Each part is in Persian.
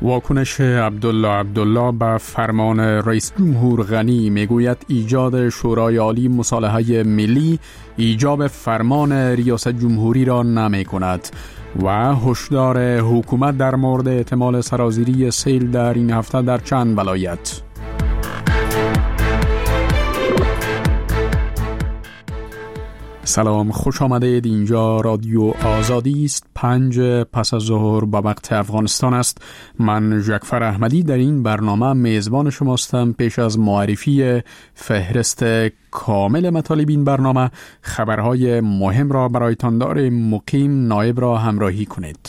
واکنش عبدالله به فرمان رئیس جمهور غنی میگوید ایجاد شورای عالی مصالحه ملی ایجاب فرمان ریاست جمهوری را نمی کند و هشدار حکومت در مورد احتمال سرازیری سیل در این هفته در چند ولایت. سلام، خوش آمدید. اینجا رادیو آزادی است. 5 پس از ظهر به وقت افغانستان است. من جعفر احمدی در این برنامه میزبان شماستم. پیش از معرفی فهرست کامل مطالب این برنامه، خبرهای مهم را برایتان داریم. مقیم نایب را همراهی کنید.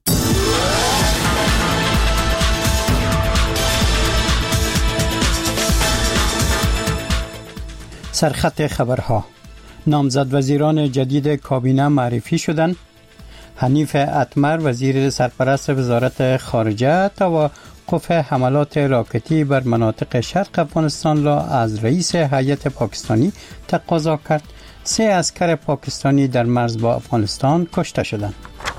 سرخط خبرها: نامزد وزیران جدید کابینه معرفی شدند. حنیف اتمر وزیر سرپرست وزارت خارجه توقف حملات راکتی بر مناطق شرق افغانستان را از رئیس هیئت پاکستانی تقاضا کرد. 3 عسکر پاکستانی در مرز با افغانستان کشته شدند.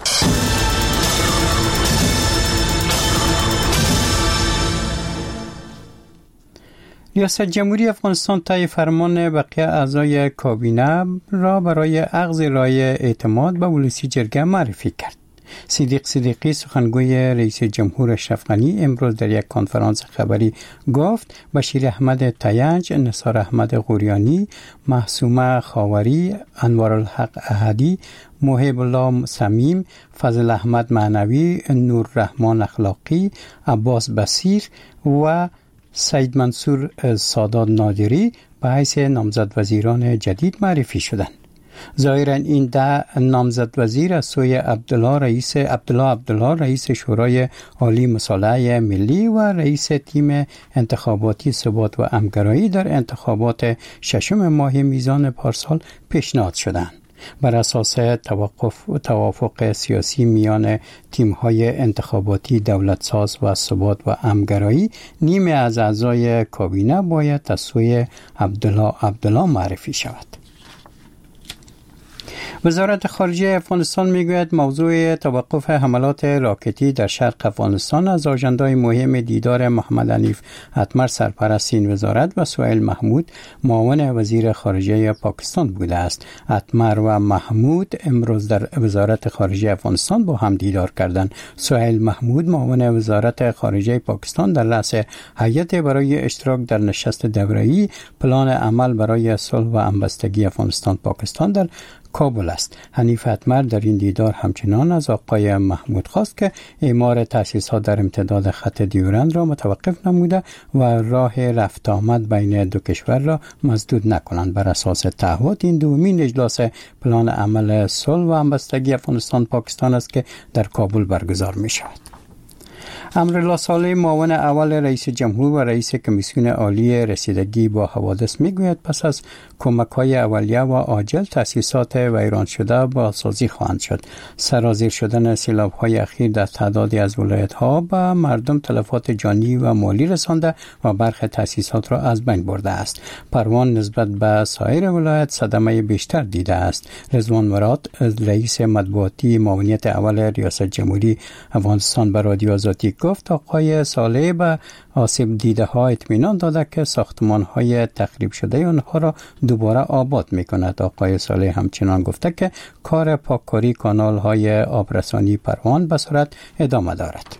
ریاست جمهوری افغانستان طی فرمان بقیه اعضای کابینه را برای اخذ رای اعتماد به ولسی جرگه معرفی کرد. صدیق صدیقی سخنگوی رئیس جمهور اشرف غنی امروز در یک کنفرانس خبری گفت بشیر احمد تینج، نثار احمد غوریانی، معصومه خاوری، انوارالحق احدی، محب الله صمیم، فضل احمد معنوی، نور رحمان اخلاقی، عباس بصیر و سید منصور سادات نادری به حیث نامزد وزیران جدید معرفی شدند. ظاهراً این 10 نامزد وزیر از سوی عبدالله رئیس شورای عالی مصالحه ملی و رئیس تیم انتخاباتی ثبات و همگرایی در انتخابات 6 ماه میزان پارسال پیشنهاد شدند. بر اساس توافق سیاسی میان تیم‌های انتخاباتی دولتساز و ثبات و همگرایی، نیمه از اعضای کابینه باید از سوی عبدالله معرفی شود. وزارت خارجه افغانستان میگوید موضوع توقف حملات راکتی در شرق افغانستان از آژنده‌های مهم دیدار محمد حنیف اتمر سرپرست این وزارت و سهیل محمود معاون وزیر خارجه پاکستان بوده است. اتمر و محمود امروز در وزارت خارجه افغانستان با هم دیدار کردند. سهیل محمود معاون وزارت خارجه پاکستان در رأس هیئت برای اشتراک در نشست دوره‌ای پلان عمل برای صلح و همبستگی افغانستان پاکستان در کابل است. حنیف اتمر در این دیدار همچنان از آقای محمود خواست که اعمار تأسیسات در امتداد خط دیورند را متوقف نموده و راه رفت آمد بین دو کشور را مسدود نکنند. بر اساس تعهد این دومین اجلاس پلان عمل صلح و همبستگی افغانستان پاکستان است که در کابل برگزار می شود. امرالله صالح معاون اول رئیس جمهور و رئیس کمیسیون عالی رسیدگی با حوادث میگوید پس از کمک‌های اولیه و عاجل تأسیسات ویران شده بازسازی خواهند شد. سرازیر شدن سیلاب‌های اخیر در تعدادی از ولایت‌ها به مردم تلفات جانی و مالی رسانده و برخی تأسیسات را از بین برده است. پروان نسبت به سایر ولایت صدمه بیشتر دیده است. رضوان مراد رئیس مطبوعاتی معاونیت اول ریاست جمهوری افغانستان به رادیو آزادی گفت آقای صالح به آسیب دیده ها اطمینان داده که ساختمان های تخریب شده آنها را دوباره آباد می کند. آقای صالح همچنان گفته که کار پاککاری کانال های آبرسانی پروان به سرعت ادامه دارد.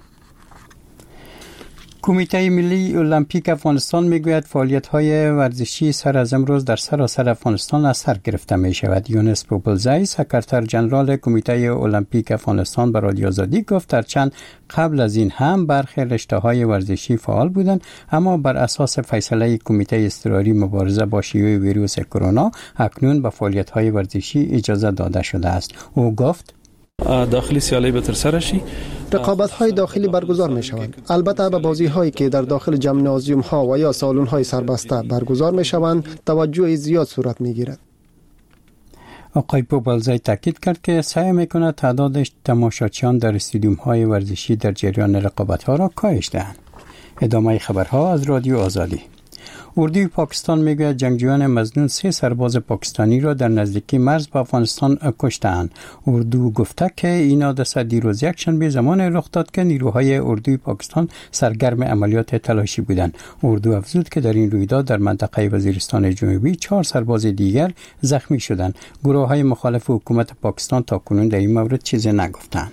کمیته ملی المپیک افغانستان میگوید فعالیت‌های ورزشی سر از امروز در سراسر افغانستان از سر گرفته می شود. یونس پوپلزی سکرتر جنرال کمیته المپیک افغانستان به رادیو آزادی گفت هرچند قبل از این هم برخی رشته‌های ورزشی فعال بودند، اما بر اساس فیصله کمیته اضطراری مبارزه با شیوع ویروس کرونا اکنون به فعالیت‌های ورزشی اجازه داده شده است. او گفت داخلی سیالی به ترسره شی، رقابت‌های داخلی برگزار می‌شوند. البته به بازی‌هایی که در داخل جیمنازیوم‌ها و یا سالن‌های سربسته برگزار می‌شوند توجه زیاد صورت می‌گیرد. آقای پوپلزی تاکید کرد که سعی می‌کند تعداد تماشاچیان در استادیوم‌های ورزشی در جریان رقابت‌ها را کاهش دهند. ادامه خبرها از رادیو آزادی. اردوی پاکستان میگوید جنگجویان مظنون 3 سرباز پاکستانی را در نزدیکی مرز با افغانستان کشتند. اردو گفته که این حادثه دیروز یکشنبه زمان رخ داد که نیروهای اردوی پاکستان سرگرم عملیات تلاشی بودند. اردو افزود که در این رویداد در منطقه وزیرستان جنوبی 4 سرباز دیگر زخمی شدند. گروه‌های مخالف حکومت پاکستان تاکنون در این مورد چیزی نگفتند.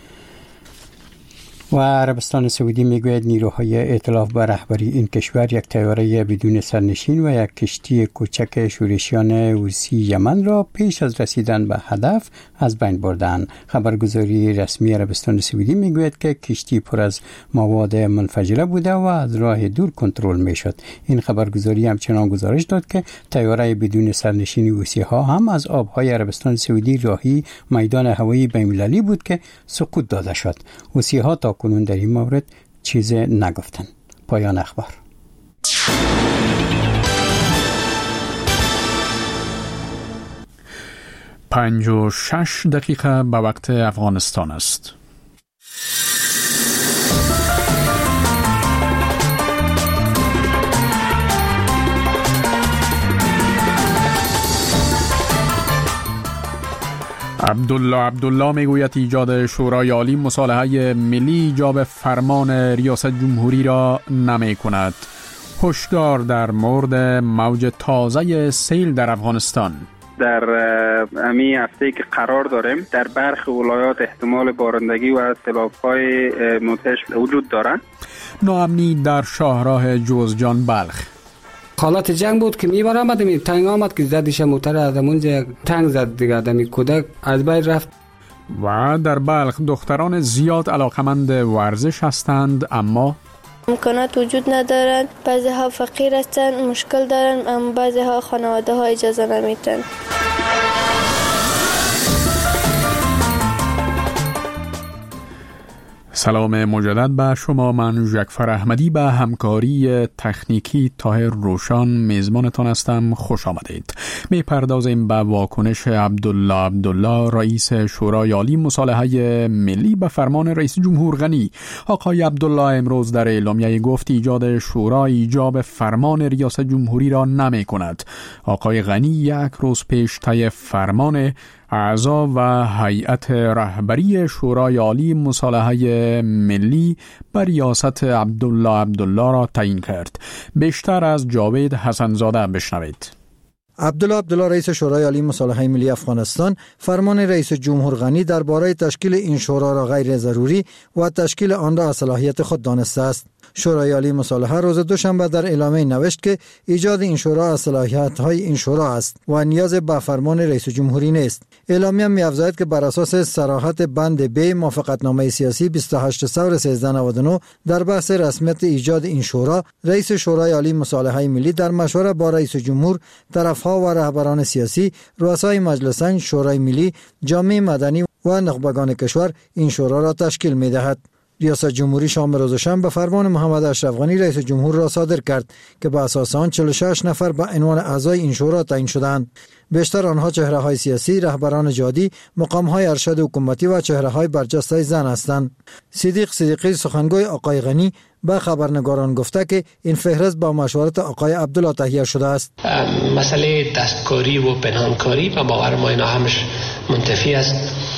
و عربستان سعودی میگوید نیروهای ائتلاف به رهبری این کشور یک طیاره بدون سرنشین و یک کشتی کوچک شورشیان حوثی یمن را پیش از رسیدن به هدف از بین بردند. خبرگزاری رسمی عربستان سعودی میگوید که کشتی پر از مواد منفجره بوده و از راه دور کنترل میشد. این خبرگزاری همچنان گزارش داد که طیاره بدون سرنشین حوثی ها هم از آبهای عربستان سعودی راهی میدان هوایی بین‌المللی بود که سقوط داده شد. حوثی ها تا کنون در این مورد چیز نگفتن. پایان اخبار. 5:06 دقیقه به وقت افغانستان است. عبدالله میگوید ایجاد شورای عالی مصالحه ملی ایجاب فرمان ریاست جمهوری را نمی کند. هشدار در مورد موج تازه سیل در افغانستان. در امی هفته که قرار داریم در برخی ولایات احتمال بارندگی و سیلاب‌های مدهش وجود دارند. ناامنی در شاهراه جوزجان بلخ. حالت جنگ بود که میبرم تنگ آمد که زدش موتر از اونجا تنگ زد دیگه آدمی کودک از بین رفت. و در بلخ دختران زیاد علاقمند ورزش هستند اما امکانات وجود ندارند. بعضی ها فقیر هستند، مشکل دارند، اما بعضی ها خانواده ها اجازه نمیتن. سلام مجدد به شما. من جعفر احمدی به همکاری تکنیکی طاهر روشان میزبانتان هستم. خوش آمدید. میپردازیم به واکنش عبدالله رئیس شورای عالی مصالحه ملی به فرمان رئیس جمهور غنی. آقای عبدالله امروز در اعلامیه گفت ایجاد شورا ایجاب فرمان ریاست جمهوری را نمی کند. آقای غنی یک روز پیش طی فرمان اعضا و هیئت رهبری شورای عالی مصالحه ملی بر ریاست عبدالله را تعیین کرد. بیشتر از جاوید حسنزاده بشنوید. عبدالله رئیس شورای عالی مصالحه ملی افغانستان فرمان رئیس جمهور غنی درباره تشکیل این شورا را غیر ضروری و تشکیل آن را از صلاحیت خود دانسته است. شورای عالی مصالحه روز دوشنبه در اعلامیه نوشت که ایجاد این شورا از صلاحیت‌های این شورا است و نیاز به فرمان رئیس جمهوری نیست. اعلامیه می‌افزاید که بر اساس صراحت بند ب موافقتنامه سیاسی 28 ثور 1399 در بحث رسمیت ایجاد این شورا، رئیس شورای عالی مصالحه ملی در مشوره با رئیس جمهور، طرف‌ها و رهبران سیاسی، رؤسای مجلسین، شورای ملی، جامعه مدنی و نخبگان کشور این شورا را تشکیل می‌دهد. ریاست جمهوری شام روز شنبه فرمان محمد اشرف غنی رئیس جمهور را صادر کرد که به اساس آن 46 نفر به عنوان اعضای این شورا تعیین شدند. بیشتر آنها چهره‌های سیاسی، رهبران جادی، مقام‌های ارشد حکومتی و چهره‌های برجسته زن هستند. صدیقی سخنگوی آقای غنی به خبرنگاران گفته که این فهرست با مشورت آقای عبدالله تهیه شده است. مسئله دستکاری و پنهانکاری و باور ما اینا همش منتفی است.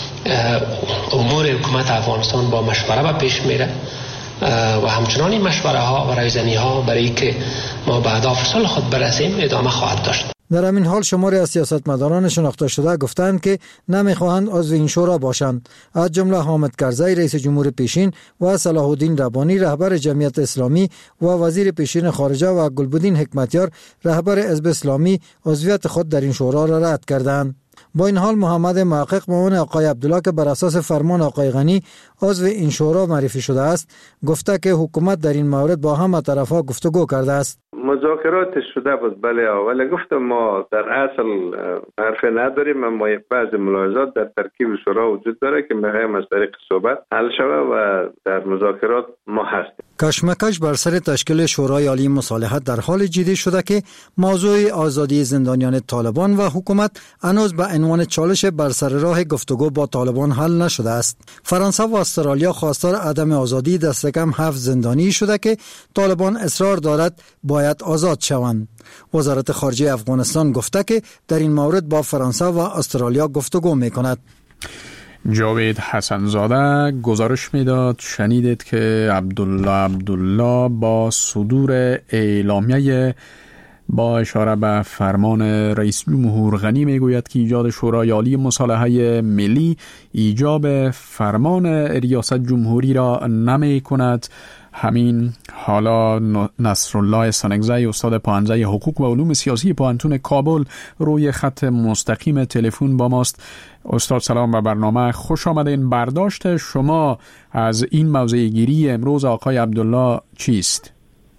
امور حکومت افغانستان با مشوره به پیش میره و همچنان این مشوره ها و رایزنی ها برای که ما به اهداف صلح خود برسیم ادامه خواهد داشت. در همین حال شماری از سیاستمداران شناخته شده گفتند که نمیخواهند عضو این شورا باشند. از جمله حامد کرزی رئیس جمهور پیشین و صلاح الدین ربانی رهبر جمعیت اسلامی و وزیر پیشین خارجه و گلبدین حکمتیار رهبر حزب اسلامی عضویت خود در این شورا را رد کردند. با این حال محمد محقق معاون آقای عبدالله که بر اساس فرمان آقای غنی عضو این شورا معرفی شده است گفته که حکومت در این مورد با همه طرفها گفتگو کرده است. مذاکرات شده بود بله، ولی گفتم ما در اصل حرف نداریم، اما بعض ملاحظات در ترکیب شورا وجود داره که میخوایم از طریق صحبت حل شود و در مذاکرات ما هستیم. کشمکش بر سر تشکیل شورای عالی مصالحت در حال جدی شده که موضوع آزادی زندانیان طالبان و حکومت هنوز به عنوان چالش بر سر راه گفتگو با طالبان حل نشده است. فرانسه و استرالیا خواستار عدم آزادی دست کم 7 زندانی شده که طالبان اصرار دارد باید آزاد شوند. وزارت خارجه افغانستان گفته که در این مورد با فرانسه و استرالیا گفتگو می‌کند. جاوید حسنزاده گزارش میداد. شنیدید که عبدالله با صدور اعلامیه با اشاره به فرمان رئیس جمهور غنی میگوید که ایجاد شورای عالی مصالحه ملی ایجاب فرمان ریاست جمهوری را نمی کند. همین حالا نصرالله استانکزی استاد پانزه حقوق و علوم سیاسی پوهنتون کابل روی خط مستقیم تلفن با ماست. استاد سلام به برنامه، خوش آمدین. برداشت شما از این موضع گیری امروز آقای عبدالله چیست؟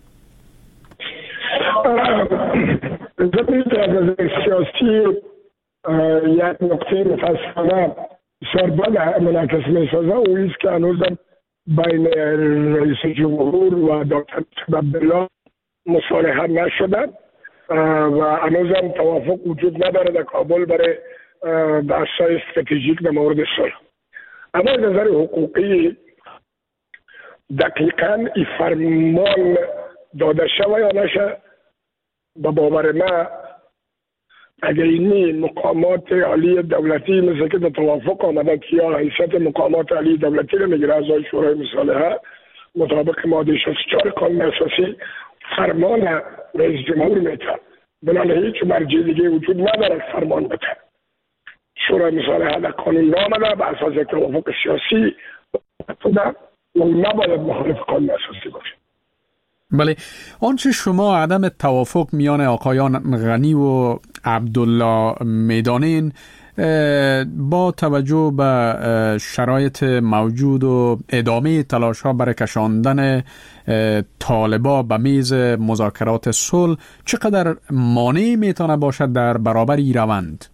از سیاسی یک نقطه متاسفانه سربد منعکس می سازه و ایست که هنوزم بین رئیس جمهور و دکتر عبدالله مصالحه نشده و هنوزم توافق وجود نداره در کابل برای بحث‌های استراتژیک در مورد صلح. اما از نظر حقوقی دقیقاً این فرمان داده شوه یا نشه، به باور من اگر اینی مقامات عالی دولتی مثل که در توافق آمده که یا حیثیت مقامات عالی دولتی رو میگیره اعضای شورای مصالحه مطابق ماده 64 قانون اساسی فرمان رئیس جمهور میده، بنابراین هیچ مرجع دیگه وجود نداره فرمان بده. شورای مصالحه در قانون نامده به اساس یک توافق سیاسی و نباید مخالف قانون اساسی باشه. بله، آنچه شما عدم توافق میان آقایان غنی و عبدالله میدانین با توجه به شرایط موجود و ادامه تلاش ها برای کشاندن طالبا به میز مذاکرات صلح چقدر مانع میتونه باشد در برابر این روند؟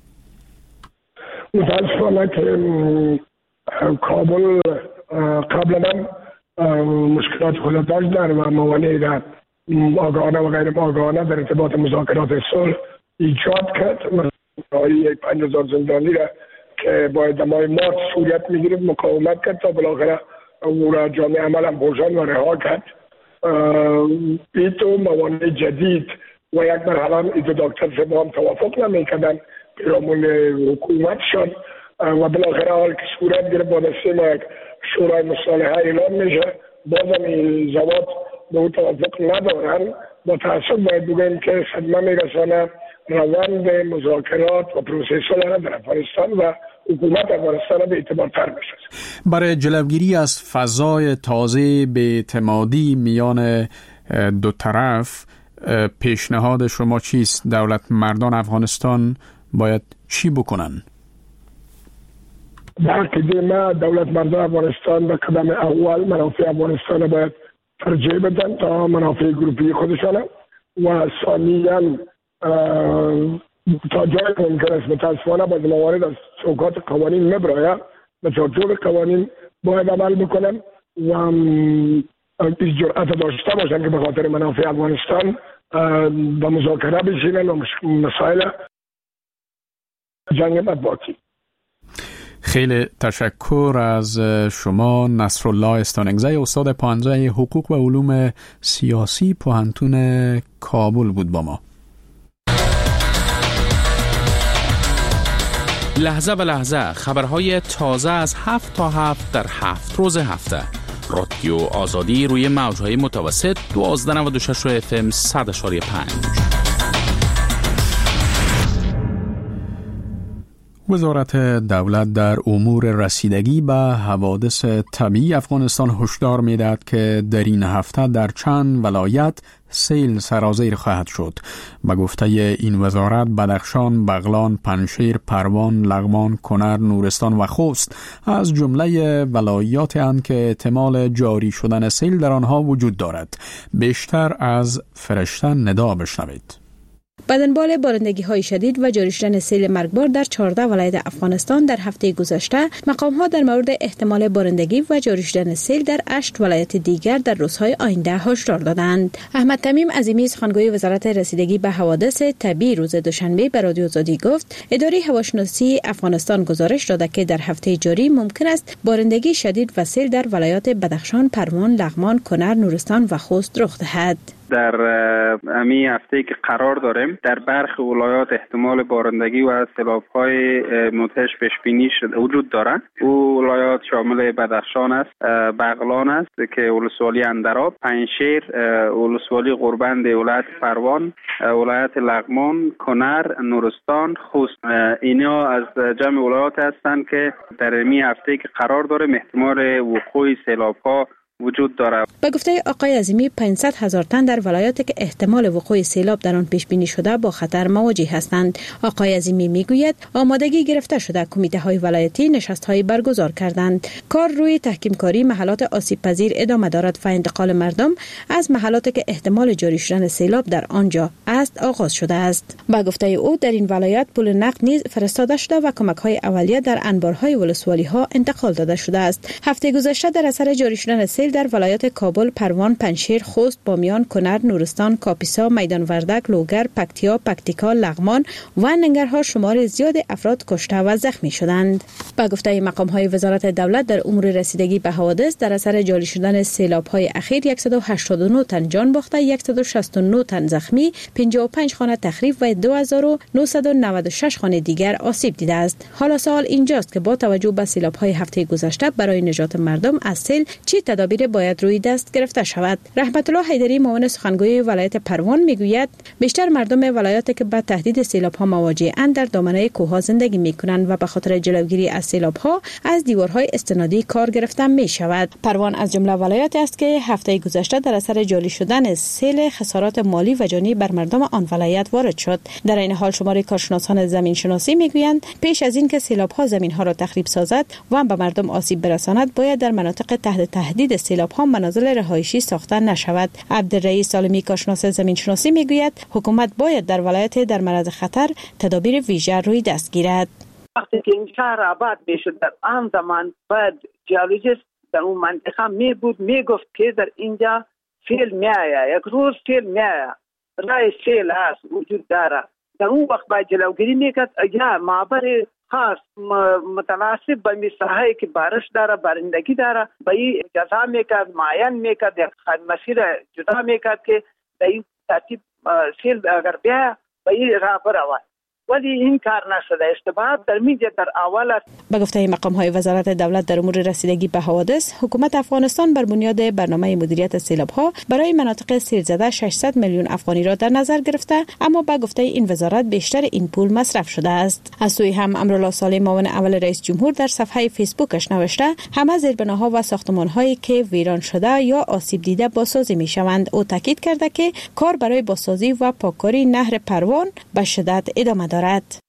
متاسفانه که کابل قبلا مشکلات خود داشت در و موانعی در آگاهانه و غیر آگاهانه در ارتباط مذاکرات صلح ایجاد کرد. مثلا 5000 زندانی را که باید در ماه مارس صورت میگیرد مقاومت کرد تا بالاخره او را جامعه عمل هم بوشان و رها کرد. این تو موانع جدید و یک مرحله این دو دکتر سے با هم توافق نمیکردن پیرامون حکومت شد و بالاخره حال که صورت گرفت با دسته یک شورای مصالحه اعلام میشه، بازم این زوات به اون توافق ندارن. با تأسف باید بگویم که صدمه میرسانه روند مذاکرات و پروسه صلح در افغانستان و حکومت افغانستان به اعتبارتر بسازه. برای جلوگیری از فضای تازه به اعتمادی میان دو طرف پیشنهاد شما چیست؟ دولت مردان افغانستان باید چی بکنن؟ در عقیده ما دولت مردان افغانستان به قدم اول منافع افغانستان باید ترجیح بدن تا منافع گروپی خودشان و ثانیاً تا جای ممکن است متاسفانه باز موارد از چوکات قوانین مبراید به چارچوب قوانین باید عمل بکنن و این جرأت داشته باشن که به خاطر منافع افغانستان به مذاکره بشینن و مسائل جنگ مطبوعاتی. خیلی تشکر از شما. نصرالله استانکزی استاد پانزه حقوق و علوم سیاسی پوهنتون کابل بود با ما. لحظه به لحظه خبرهای تازه از 7 تا 7 در 7 روز هفته. رادیو آزادی روی موجهای متوسط 1296 FM 100.5. وزارت دولت در امور رسیدگی به حوادث طبیعی افغانستان هشدار می‌دهد که در این هفته در چند ولایت سیل سرازیر خواهد شد. به گفته این وزارت بدخشان، بغلان، پنجشیر، پروان، لغمان، کنر، نورستان و خوست از جمله ولایات اند که احتمال جاری شدن سیل در آنها وجود دارد. بیشتر از فرشته ندا بشنوید. به دنبال بارندگی‌های شدید و جاری شدن سیل مرگبار در 14 ولایت افغانستان در هفته گذشته، مقام‌ها در مورد احتمال بارندگی و جاری شدن سیل در 8 ولایت دیگر در روزهای آینده هشدار دادند. احمد تمیم عظیمی، سخنگوی وزارت رسیدگی به حوادث طبیعی، روز دوشنبه به رادیو آزادی گفت اداره هواشناسی افغانستان گزارش داده که در هفته جاری ممکن است بارندگی شدید و سیل در ولایات بدخشان، پروان، لغمان، کنر، نورستان و خوست رخ دهد. در امی هفته که قرار داریم در برخی ولایات احتمال بارندگی و سیلاب‌های مدهش پیش بینی وجود دارد. او ولایات شامل بدخشان است، بغلان است که ولسوالی اندراب، پنجشیر، ولسوالی غربند ولایت پروان، ولایت لغمان، کنر، نورستان، خوست. اینا از جمع ولایات هستند که در امی هفته که قرار داریم احتمال وقوع سیلاب‌ها وجود دارد. به گفته آقای عظیمی 500,000 تن در ولایاتی که احتمال وقوع سیلاب در آن پیش بینی شده با خطر مواجه هستند. آقای عظیمی میگوید آمادگی گرفته شده، کمیته‌های ولایتی نشست‌های برگزار کردند. کار روی تحکیم کاری محلات آسیب پذیر ادامه دارد و انتقال مردم از محلاتی که احتمال جاری شدن سیلاب در آنجا است آغاز شده است. با گفته او در این ولایت پول نقد نیز فرستاده شده و کمک‌های اولیه در انبارهای ولسوالی‌ها انتقال داده شده است. هفته گذشته در اثر جاری شدن سیل در ولایات کابل، پروان، پنجشیر، خوست، بامیان، کنر، نورستان، کاپیسا، میدان وردک، لوگر، پکتیا، پکتیکا، لغمان و ننگرهار شمار زیاد افراد کشته و زخمی شدند. با گفته مقام‌های وزارت دولت در امور رسیدگی به حوادث در اثر جاری شدن سیلاب‌های اخیر 189 تن جان باخته، 169 تن زخمی، 55 خانه تخریب و 2996 خانه دیگر آسیب دیده است. حالا سوال اینجاست که با توجه به سیلاب‌های هفته گذشته برای نجات مردم از سیل چه تدابیر باید روی دست گرفته شود؟ رحمت الله حیدری، معاون سخنگوی ولایت پروان میگوید بیشتر مردم ولایاتی که با تهدید سیلاب‌ها مواجه‌اند در دامنه کوه‌ها زندگی می‌کنند و به خاطر جلوگیری از سیلاب‌ها از دیوارهای استنادی کار گرفته می‌شود. پروان از جمله ولایاتی است که هفته گذشته در اثر جاری شدن سیل خسارات مالی و جانی بر مردم آن ولایت وارد شد. در این حال شمار کارشناسان زمین شناسی میگویند پیش از این که سیلاب‌ها زمین‌ها را تخریب سازد و به مردم آسیب برساند باید در مناطق تحت تهدید سیلاب‌ها منازل رهایشی ساخته نشود. عبدالرئیس سالمی، کارشناس زمین شناسی میگوید حکومت باید در ولایت در معرض خطر تدابیر ویژه روی دست گیرد. وقتی که این شهر آباد میشد در آن زمان باید جیولوژیست در اون منطقه میگفت که در اینجا سیل میآید، یک روز سیل میآید، رای سیل هست وجود داره. در اون وقت باید جلوگیری میکرد یا معبر خاص متناسب به مساحتی که بارش داره، بارندگی داره، به این جزا میکرد، معین میکرد، مسیر جدا میکرد که به این ترتیب سیل اگر بیا به این راه برود. ولی این کار نشده. اشتباهات در میجه در اول است. به گفته مقام‌های وزارت دولت در امور رسیدگی به حوادث، حکومت افغانستان بر بنیاد برنامه مدیریت سیلاب‌ها برای مناطق سیل زده 600 میلیون افغانی را در نظر گرفته، اما به گفته این وزارت بیشتر این پول مصرف شده است. از سوی هم امرالله صالح، معاون اول رئیس جمهور، در صفحه فیسبوکش نوشته همه زیربناها و ساختمان‌هایی که ویران شده یا آسیب دیده بازسازی می‌شوند. او تاکید کرده که کار برای بازسازی و پاککاری نهر پروان به شدت ادامه دارد.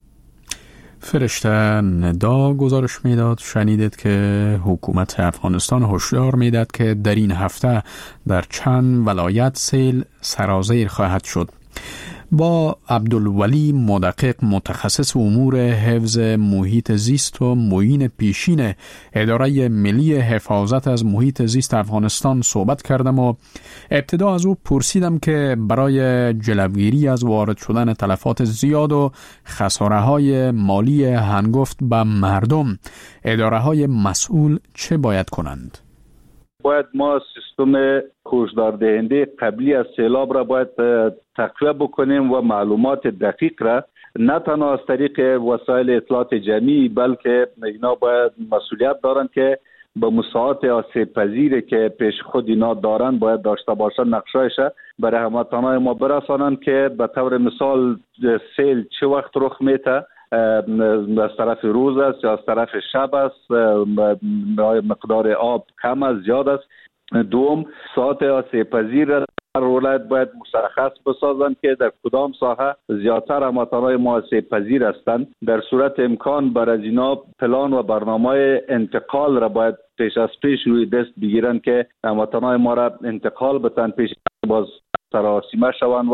فرشته ندا گزارش میداد. شنیدید که حکومت افغانستان هشدار میداد که در این هفته در چند ولایت سیل سرازیر خواهد شد. با عبدالولی مدقق، متخصص امور حفظ محیط زیست و معین پیشین اداره ملی حفاظت از محیط زیست افغانستان صحبت کردم و ابتدا از او پرسیدم که برای جلوگیری از وارد شدن تلفات زیاد و خساره‌های مالی هنگفت به مردم، اداره‌های مسئول چه باید کنند؟ باید ما سیستم هشدار دهنده قبلی از سیلاب را باید تقویه بکنیم و معلومات دقیق را نه تنها از طریق وسایل اطلاعات جمعی بلکه اینا باید مسئولیت دارن که به مساعات آسیب پذیری که پیش خود اینا دارن باید داشته باشن، نقشایش برای هموطنان ما برسانن که به طور مثال سیل چه وقت رخ میته، از طرف روز است یا از طرف شب است، مقدار آب کم است زیاد است. دوم، ساعت آسیب پذیر هر ولایت باید مشخص بسازند که در کدام ساحه زیادتر هموطنان ما آسیب پذیر هستند. در صورت امکان بر از اینا پلان و برنامه انتقال را باید پیش از پیش روی دست بگیرن که هموطنان ما را انتقال بتن پیش باز سراسیمه شوند و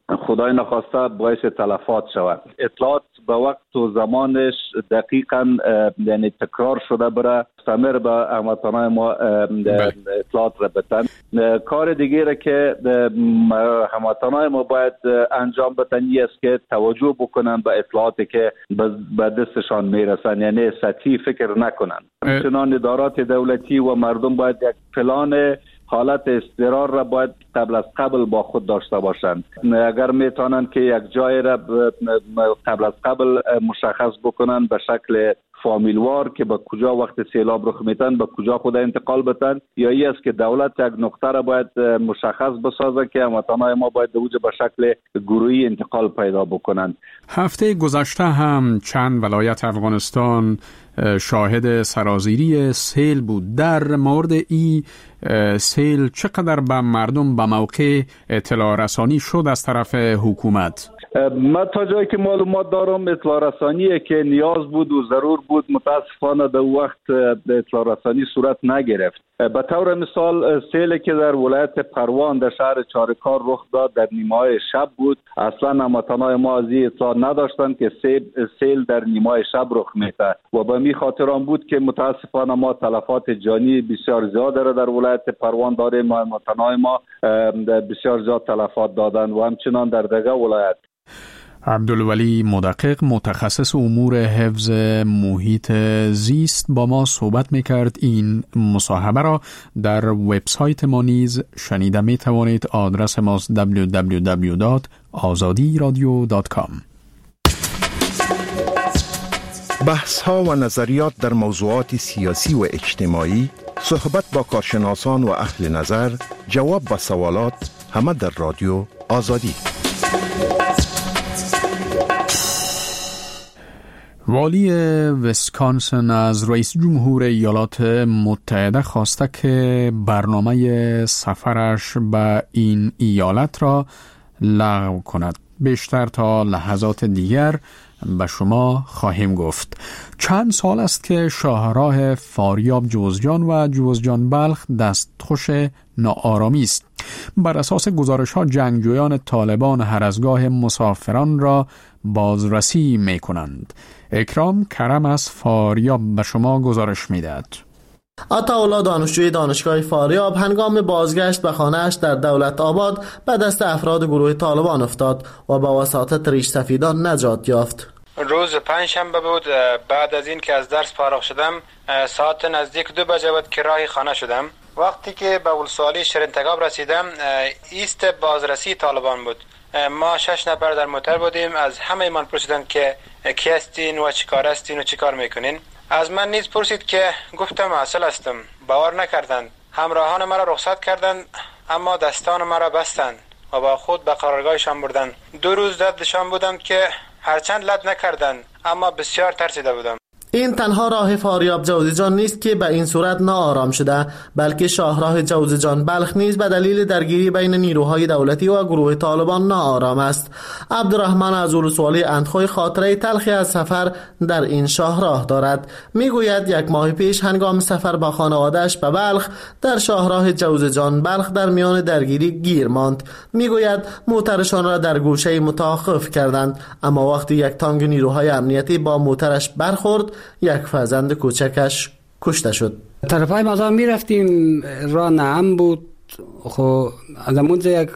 خدای نخواسته باعث تلفات شود. اطلاعات به وقت و زمانش دقیقاً یعنی تکرار شده بره، مستمر به هموطنان ما اطلاعات را بدن. کار دیگه را که هموطنان ما باید انجام بدن است که توجه بکنن به اطلاعاتی که به دستشان میرسن، یعنی سطحی فکر نکنن. همچنان ادارات دولتی و مردم باید یک پلان حالت اضطرار را باید قبل از قبل با خود داشته باشند. اگر میتونن که یک جای را قبل از قبل مشخص بکنن به شکل فامیلوار که به کجا وقت سیلاب رخ میتن به کجا خود انتقال بدن، یا ای است که دولت یک نقطه را باید مشخص بسازه که هموطنان ما باید اوج به شکل گروهی انتقال پیدا بکنند. هفته گذشته هم چند ولایت افغانستان شاهد سرازیری سیل بود. در مورد این سیل چقدر به مردم به موقع اطلاع رسانی شد از طرف حکومت؟ من تا جایی که معلومات دارم اطلاع رسانی که نیاز بود و ضرور بود متاسفانه در وقت اطلاع رسانی صورت نگرفت. به طور مثال سیلی که در ولایت پروان در شهر چارکار رخ داد در نیمه‌های شب بود. اصلا هموطنان ما از این اطلاع نداشتند که سیل در نیمه‌های شب رخ میده و به می خاطر آن بود که متاسفانه ما تلفات جانی بسیار زیاد را در ولایت پروان داریم. هموطنان ما بسیار زیاد تلفات دادند و همچنان در دیگر ولایت. عبدالولی مدقق متخصص امور حفظ محیط زیست با ما صحبت میکرد. این مصاحبه را در وبسایت ما نیز شنیده میتوانید. آدرس ماست www.azadiradio.com. بحث ها و نظریات در موضوعات سیاسی و اجتماعی، صحبت با کارشناسان و اهل نظر، جواب به سوالات، همه در رادیو آزادی. والی ویسکانسن از رئیس جمهور ایالات متحده خواسته که برنامه سفرش به این ایالت را لغو کند. بیشتر تا لحظات دیگر به شما خواهیم گفت. چند سال است که شاهراه فاریاب جوزجان و جوزجان بلخ دستخوش ناآرامی است. بر اساس گزارش‌ها جنگجویان طالبان هر از گاه مسافران را بازرسی می‌کنند. اکرام کرم از فاریاب به شما گزارش می‌دهد. عطاالله دانشجوی دانشگاه فاریاب هنگام بازگشت به خانه‌اش در دولت آباد به دست افراد گروه طالبان افتاد و با وساطت ریش سفیدان نجات یافت. روز پنجشنبه بود. بعد از این که از درس فارغ شدم ساعت نزدیک 2 بجه بود که راه خانه شدم. وقتی که به ولسوالی شیرین‌تگاب رسیدم ایست بازرسی طالبان بود. ما 6 نفر در موتر بودیم. از همه ایمان پرسیدند که کی هستین و چیکار هستین و چیکار میکنین. از من نیز پرسید که گفتم اصل هستم. باور نکردند. همراهان مرا رخصت کردند اما دستان مرا بستند و با خود به قرارگاهشان بردند. 2 روز دردشان بودم که هرچند لد نکردند اما بسیار ترسیده بودم. این تنها راه فاریاب جوزجان نیست که به این صورت ناآرام شده، بلکه شاهراه جوزجان بلخ نیز به دلیل درگیری بین نیروهای دولتی و گروه طالبان ناآرام است. عبدالرحمن از ولسوالی اندخوی خاطره تلخی از سفر در این شاهراه دارد. میگوید 1 ماه پیش هنگام سفر با خانواده‌اش به بلخ در شاهراه جوزجان بلخ در میان درگیری گیر ماند. میگوید موترشان را در گوشه متوقف کردند، اما وقتی یک تانک نیروهای امنیتی با موترش برخورد 1 فرزند کوچکش کشته شد. طرفای مزار می رفتیم، راه نعم بود. خب از اونجا یک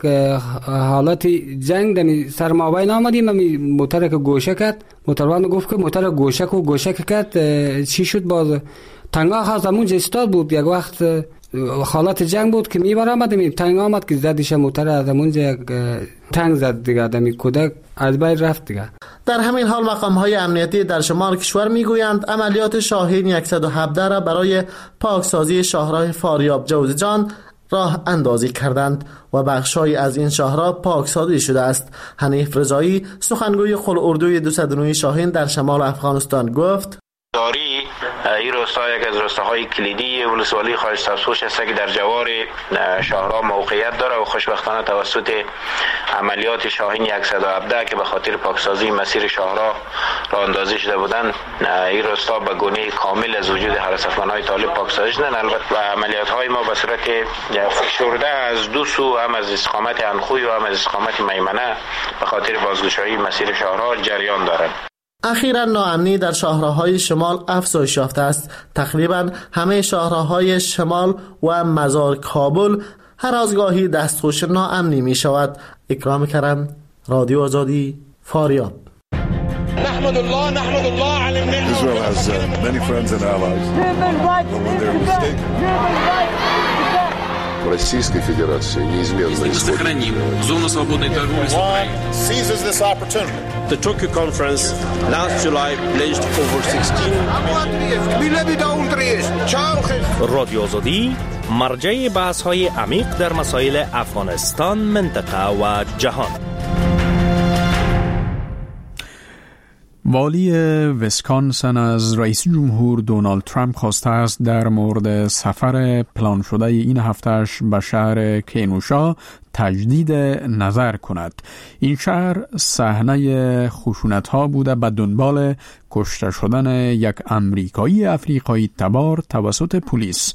حالت جنگ دمی سر ما بین آمدیم. موتر که گوشه کرد، موتروان گفت که موتر گوشه کرد. چی شد؟ باز تنگا خواست اونجا استاد بود. یک وقت حالت جنگ بود که میبر آمدیم، تنگ آمد که زدیش موتر از اونجا یک تنگ زد دیگه. دمی کودک از بین رفت دیگه. در همین حال مقام‌های امنیتی در شمال کشور میگویند عملیات شاهین 117 را برای پاکسازی شاهراه فاریاب جوزجان راه اندازی کردند و بخش‌هایی از این شاهراه پاکسازی شده است. حنیف رضایی سخنگوی قل اردوی 209 شاهین در شمال افغانستان گفت: داری ای رو رستا یک از رستاهای کلیدی ولسوالی خارج تفسوش است که در جوار شاهراه موقعیت داره و خوشبختانه توسط عملیات شاهین 117 که به خاطر پاکسازی مسیر شاهراه راه اندازی شده بودند، این رستا به گونه کامل از وجود حراس افغان‌های طالب پاکسازی شدند. البته و عملیات‌های ما به صورت فشرده از دو سو، هم از استقامت انخوی و هم از استقامت میمنه به خاطر بازگشایی مسیر شاهراه جریان دارد. اخیراً ناامنی در شاهراهای شمال افزایش یافته است. تقریباً همه شاهراهای شمال و مزار کابل هر از گاهی دستخوش ناامنی می شود. اکرام کرم، رادیو آزادی، فاریاب. نحمد الله على النعمة. Israel has many friends and allies. But when they're mistaken. Российской Федерации неизменно сохраним зону свободной торговли с Украиной. Seizes this opportunity. The Tokyo conference last July pledged over 16 رادیو آزادی مرجع بحث‌های عمیق در مسائل افغانستان، منطقه و جهان. والی ویسکانسن از رئیس جمهور دونالد ترامپ خواسته است در مورد سفر پلان شده این هفتهش به شهر کینوشا تجدید نظر کند. این شهر صحنه خشونت‌ها بوده به دنبال کشته شدن یک امریکایی افریقایی تبار توسط پلیس.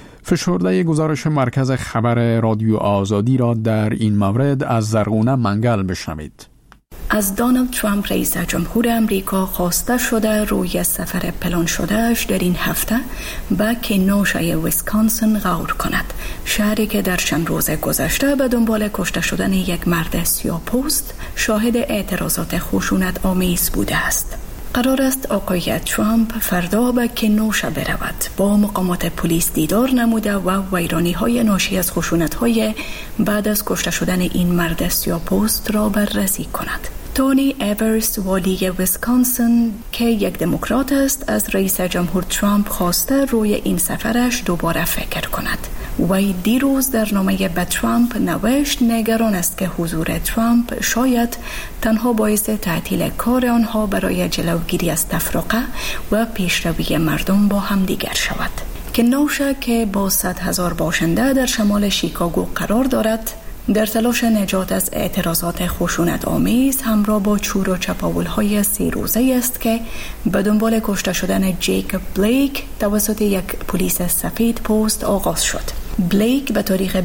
فشرده گزارش مرکز خبر رادیو آزادی را در این مورد از زرغونه منگل بشنوید. از دونالد ترامپ رئیس جمهور امریکا خواسته شده روی سفر پلان شدهش در این هفته به کینوشای ویسکانسن غور کند، شهری که در چند روز گذشته به دنبال کشته شدن یک مرد سیاه‌پوست شاهد اعتراضات خشونت آمیز بوده است. قرار است آقای ترامپ فردا به کینوشا برود، با مقامات پلیس دیدار نموده و ویرانی‌های ناشی از خشونت‌های بعد از کشته شدن این مرد سیاه‌پوست را بررسی کند. تونی ایورس، والی ویسکانسن که یک دموکرات است، از رئیس جمهور ترامپ خواسته روی این سفرش دوباره فکر کند. وی دیروز در نامه به ترامپ نوشت نگران است که حضور ترامپ شاید تنها باعث تعطیل کار آنها برای جلوگیری از تفرقه و پیشروی مردم با همدیگر شود. کینوشا که با 100,000 باشنده در شمال شیکاگو قرار دارد، در تلاش نجات از اعتراضات خشونت آمیز همراه با چور و چپاول‌های 3 روزه است که به دنبال کشته شدن جیکوب بلیک توسط یک پلیس سفید پوست آغاز شد. بلیک به تاریخ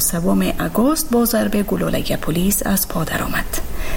23 آگوست با ضرب گلوله پلیس از پا درآمد.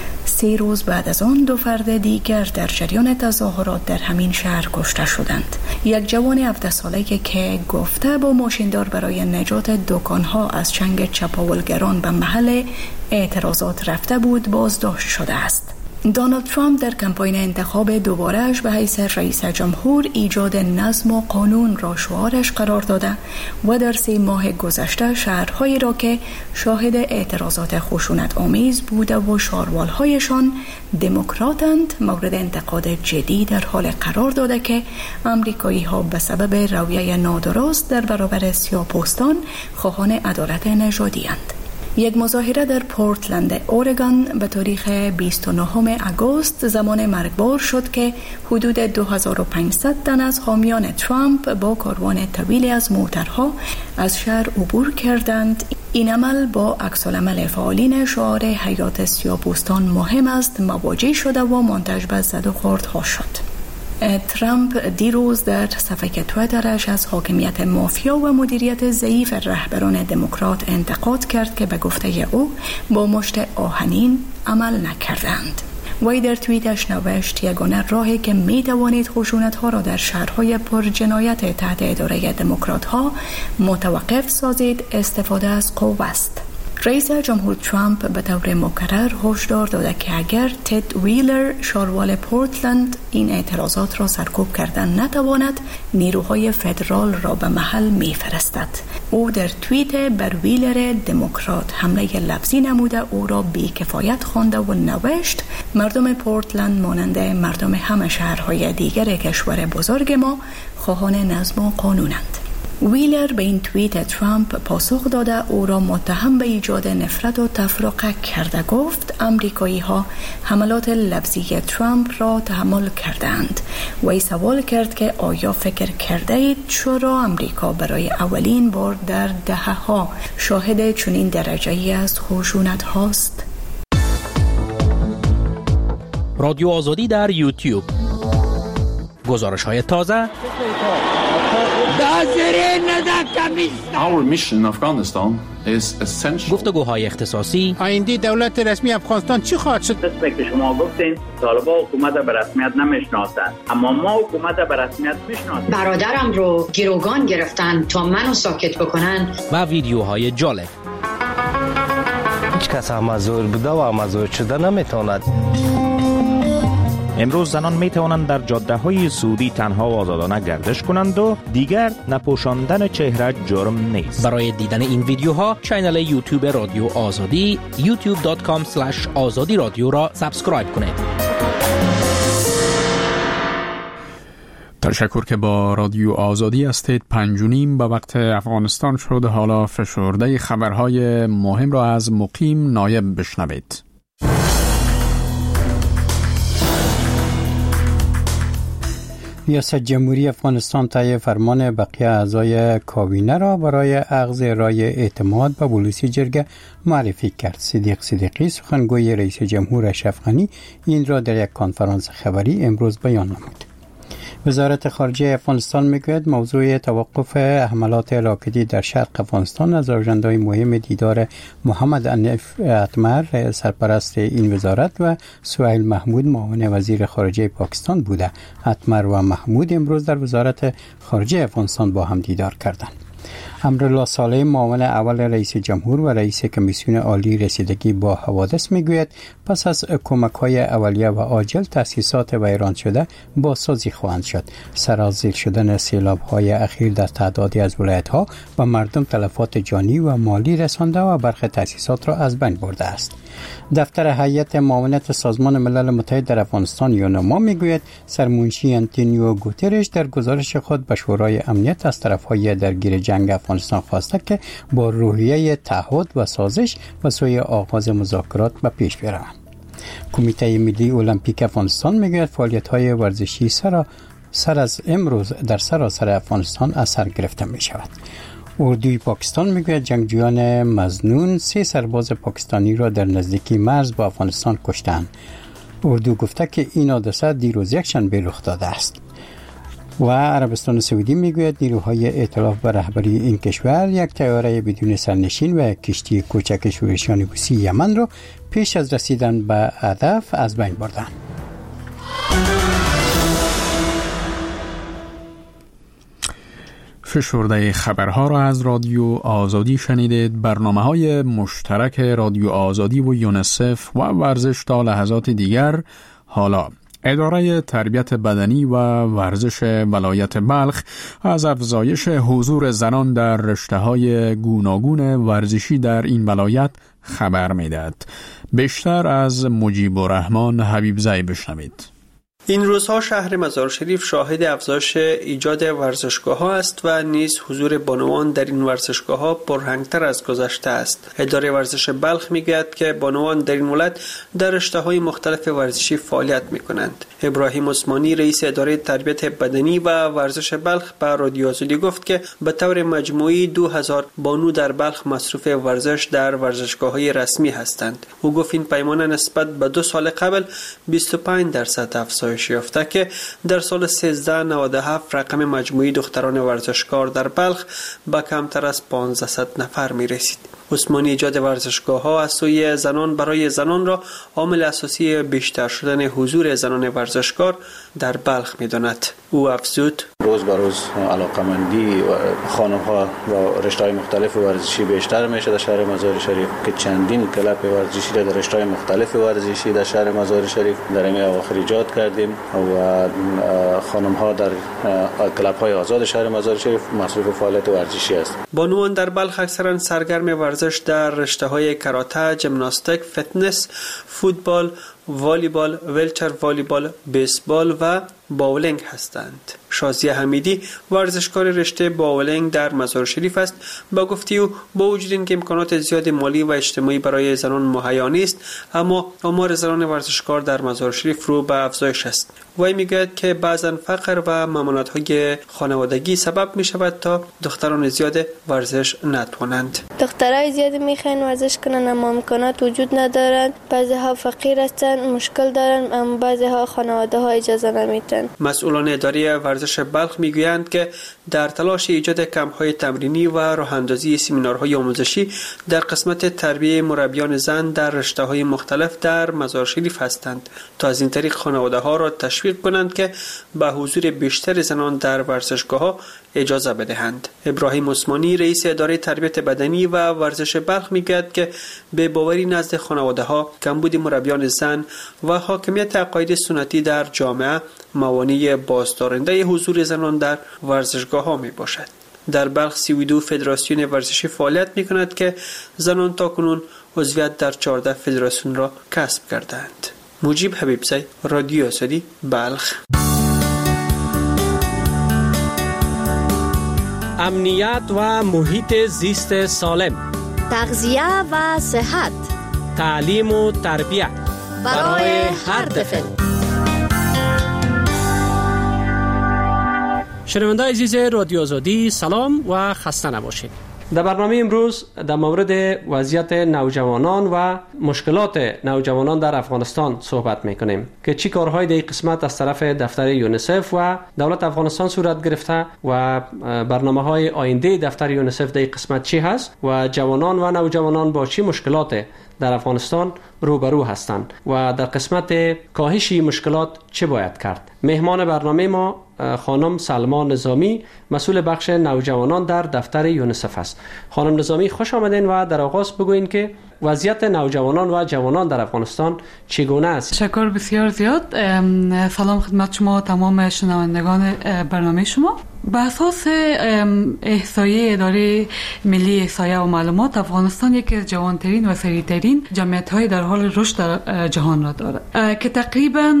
3 روز بعد از آن 2 فرد دیگر در جریان تظاهرات در همین شهر کشته شدند. یک جوان 17 ساله که گفته با ماشیندار برای نجات دکانها از چنگ چپاولگران به محل اعتراضات رفته بود بازداشت شده است. دونالد ترامپ در کمپاین انتخاب دوباره‌اش به حیث رئیس جمهور ایجاد نظم و قانون را شعارش قرار داده و در 3 ماه گذشته شهرهایی را که شاهد اعتراضات خشونت آمیز بوده و شاروالهایشان دموکراتند مورد انتقاد جدی در حال قرار داده که امریکایی ها به سبب رویه نادرست در برابر سیاه‌پوستان خواهان عدالت نژادی اند. یک مظاهره در پورتلند اورگان به تاریخ 29 آگوست زمان مرگبار شد که حدود 2500 تن از حامیان ترامپ با کاروان طویلی از موترها از شهر عبور کردند. این عمل با عکس‌العمل فعالین شعار حیات سیاه‌پوستان مهم است مواجه شده و منتج به زد و خوردها شد. ترامپ دیروز در صفحه توییترش از حاکمیت مافیا و مدیریت ضعیف رهبران دموکرات انتقاد کرد که به گفته او با مشت آهنین عمل نکردند. وی در توییتش نوشت یگانه راهی که می توانید خشونت‌ها را در شهرهای پر جنایت تحت اداره دموکرات‌ها متوقف سازید استفاده از قوه است. رئیس جمهور ترامپ به طور مکرر هشدار داده که اگر تد ویلر شاروال پورتلند این اعتراضات را سرکوب کردن نتواند نیروهای فدرال را به محل میفرستد. او در توییت بر ویلر دموکرات حمله لفظی نموده او را بی‌کفایت خوانده و نوشت مردم پورتلند مانند مردم همه شهرهای دیگر کشور بزرگ ما خواهان نظم و قانونند. ویلر به این توییت ترامپ پاسخ داده او را متهم به ایجاد نفرت و تفرقه کرده. گفت امریکایی ها حملات لفظی ترامپ را تحمل کردند. وی سوال کرد که آیا فکر کرده اید چرا امریکا برای اولین بار در دهه‌ها شاهد چنین درجه‌ای از خشونت هاست؟ رادیو آزادی در یوتیوب. گزارش های تازه. Our mission in Afghanistan is essential. گفتگوهای اختصاصی. آینده دولت رسمی افغانستان چی خواهد شد؟ که شما گفتین طالبان حکومت به رسمیت نمیشناسند، اما ما حکومت به رسمیت میشناسیم. برادرم رو گروگان گرفتن تا منو ساکت بکنن. و ویدیوهای جالب. هیچ کس مزور بوده و مزور شده نمیتواند. امروز زنان می توانند در جاده های سعودی تنها و آزادانه گردش کنند و دیگر نپوشاندن چهره جرم نیست. برای دیدن این ویدیوها کانال یوتیوب رادیو آزادی youtube.com/azadi رادیو را سابسکرایب کنید. تشکر که با رادیو آزادی هستید. 5:30 به وقت افغانستان شد. حالا فشرده خبرهای مهم را از مقیم نایب بشنوید. ریاست جمهوری افغانستان طی فرمان بقیه اعضای کابینه را برای اخذ رای اعتماد به بلوسی جرگه معرفی کرد. صدیق صدیقی سخنگوی رئیس جمهور اشرف غنی این را در یک کنفرانس خبری امروز بیان نمود. وزارت خارجه افغانستان میگوید موضوع توقف حملات راکتی در شرق افغانستان از اجندای مهم دیدار محمد انیف اتمر سرپرست این وزارت و سهیل محمود معاون وزیر خارجه پاکستان بوده. اتمر و محمود امروز در وزارت خارجه افغانستان با هم دیدار کردند. امرالله صالح معاون اول رئیس جمهور و رئیس کمیسیون عالی رسیدگی با حوادث میگوید پس از کمک‌های اولیه و عاجل تأسیسات ویران شده بازسازی خواهند شد. سرازیر شدن سیلاب‌های اخیر در تعدادی از ولایت‌ها و مردم تلفات جانی و مالی رسانده و برخی تأسیسات را از بین برده است. دفتر هیئت معاونت سازمان ملل متحد در افغانستان یونما میگوید سرمنشی آنتونیو گوترش در گزارش خود به شورای امنیت از طرف‌های درگیر جنگ افغانستان خواسته که با روحیه تعهد و سازش و سوی آغاز مذاکرات به پیش بروند. کمیته ملی المپیک افغانستان میگوید فعالیت‌های ورزشی سر از امروز در سراسر افغانستان از سر گرفته می شود. اردوی پاکستان میگوید جنگجویان مظنون 3 سرباز پاکستانی را در نزدیکی مرز با افغانستان کشتند. اردو گفته که این حادثه دیروز یکشنبه رخ داده است. و عربستان سعودی میگوید نیروهای ائتلاف به رهبری این کشور یک طیاره بدون سرنشین و کشتی کوچک شورشیان حوثی یمن را پیش از رسیدن به هدف از بین بردند. فشرده خبرها را از رادیو آزادی شنیدید. برنامه‌های مشترک رادیو آزادی و یونسف و ورزش تا لحظات دیگر. حالا اداره تربیت بدنی و ورزش ولایت بلخ از افزایش حضور زنان در رشته‌های گوناگون ورزشی در این ولایت خبر می‌دهد. بیشتر از مجیب الرحمن حبیبزئی بشنوید. این روزها شهر مزار شریف شاهد افزایش ایجاد ورزشگاه‌ها است و نیز حضور بانوان در این ورزشگاه‌ها پررنگ‌تر از گذشته است. اداره ورزش بلخ می‌گوید که بانوان در این ولایت در رشته‌های مختلف ورزشی فعالیت می‌کنند. ابراهیم عثمانی رئیس اداره تربیت بدنی و ورزش بلخ به رادیو آزادی گفت که به طور مجموعی 2000 بانو در بلخ مصروف ورزش در ورزشگاه‌های رسمی هستند. او گفت این پیمانه نسبت به 2 سال قبل 25% افزایش یافته که در سال 1397 رقم مجموعی دختران ورزشکار در بلخ به کمتر از 1500 نفر می رسید. عثمانی ایجاد ورزشگاه‌ها از سوی زنان برای زنان را عامل اساسی بیشتر شدن حضور زنان ورزشکار در بلخ می‌داند. او افزود: روز به روز علاقمندی خانم‌ها با رشته‌های مختلف ورزشی بیشتر میشه در شهر مزار شریف که چندین کلب ورزشی در رشته‌های مختلف ورزشی در شهر مزار شریف در این اواخر ایجاد کردیم و خانم‌ها در کلب‌های آزاد شهر مزار شریف مصروف فعالیت ورزشی است. بانوان در بلخ اکثرا سرگرم ورزش در رشته‌های کاراته، ژیمناستیک، فتنس، فوتبال، والیبال، ویلچر والیبال، بیسبال و باولینگ هستند. شازیه حمیدی ورزشکار رشته باولینگ در مزار شریف است. با گفته او با وجود اینکه امکانات زیاد مالی و اجتماعی برای زنان مهیا نیست، اما آمار زنان ورزشکار در مزار شریف رو به افزایش است. وی میگوید که بعضا فقر و ممانعت‌های خانوادگی سبب می شود تا دختران زیاد ورزش نتوانند. دخترای زیاد میخوان ورزش کنند اما امکانات وجود ندارند. بعضی ها فقیر هستند، مشکل دارند، اما بعضی ها خانواده ها اجازه نمیدن. مسئولان اداره ورزش بلخ میگویند که در تلاش ایجاد کمپ‌های تمرینی و راه‌اندازی سمینارهای آموزشی در قسمت تربیت مربیان زن در رشته‌های مختلف در مزار شریف هستند تا از این طریق خانواده‌ها را تشویق کنند که به حضور بیشتر زنان در ورزشگاه‌ها اجازه بدهند. ابراهیم عثمانی رئیس اداره تربیت بدنی و ورزش بلخ میگوید که به باوری نزد خانواده‌ها کمبود مربیان زن و حاکمیت عقاید سنتی در جامعه موانع بازدارنده حضور زنان در ورزشگاه‌ها میباشد. در بلخ 32 فدراسیون ورزشی فعالیت می‌کند که زنان تاکنون عضویت در 14 فدراسیون را کسب کردند. مجیب حبیبزی، رادیو آزادی، بلخ. امنیت و محیط زیست سالم، تغذیه و صحت، تعلیم و تربیت برای هر طفل. شنوندگان عزیز رادیو آزادی، سلام و خسته نباشید. در برنامه امروز در مورد وضعیت نوجوانان و مشکلات نوجوانان در افغانستان صحبت میکنیم که چی کارهای در این قسمت از طرف دفتر یونیسف و دولت افغانستان صورت گرفته و برنامه‌های آینده دفتر یونیسف در این قسمت چی هست و جوانان و نوجوانان با چی مشکلات در افغانستان روبرو هستند و در قسمت کاهش مشکلات چه باید کرد. مهمان برنامه ما خانم سلما نظامی، مسئول بخش نوجوانان در دفتر یونیسف است. خانم نظامی خوش آمدین و در آغاز بگوین که وضعیت نوجوانان و جوانان در افغانستان چگونه است؟ تشکر بسیار زیاد. سلام خدمت شما تمام شنوندگان برنامه شما. به اساس احصایه اداره ملی احصایه و معلومات، افغانستان یکی از جوانترین و سریعترین جمعیت‌های در حال رشد در جهان را دارد که تقریباً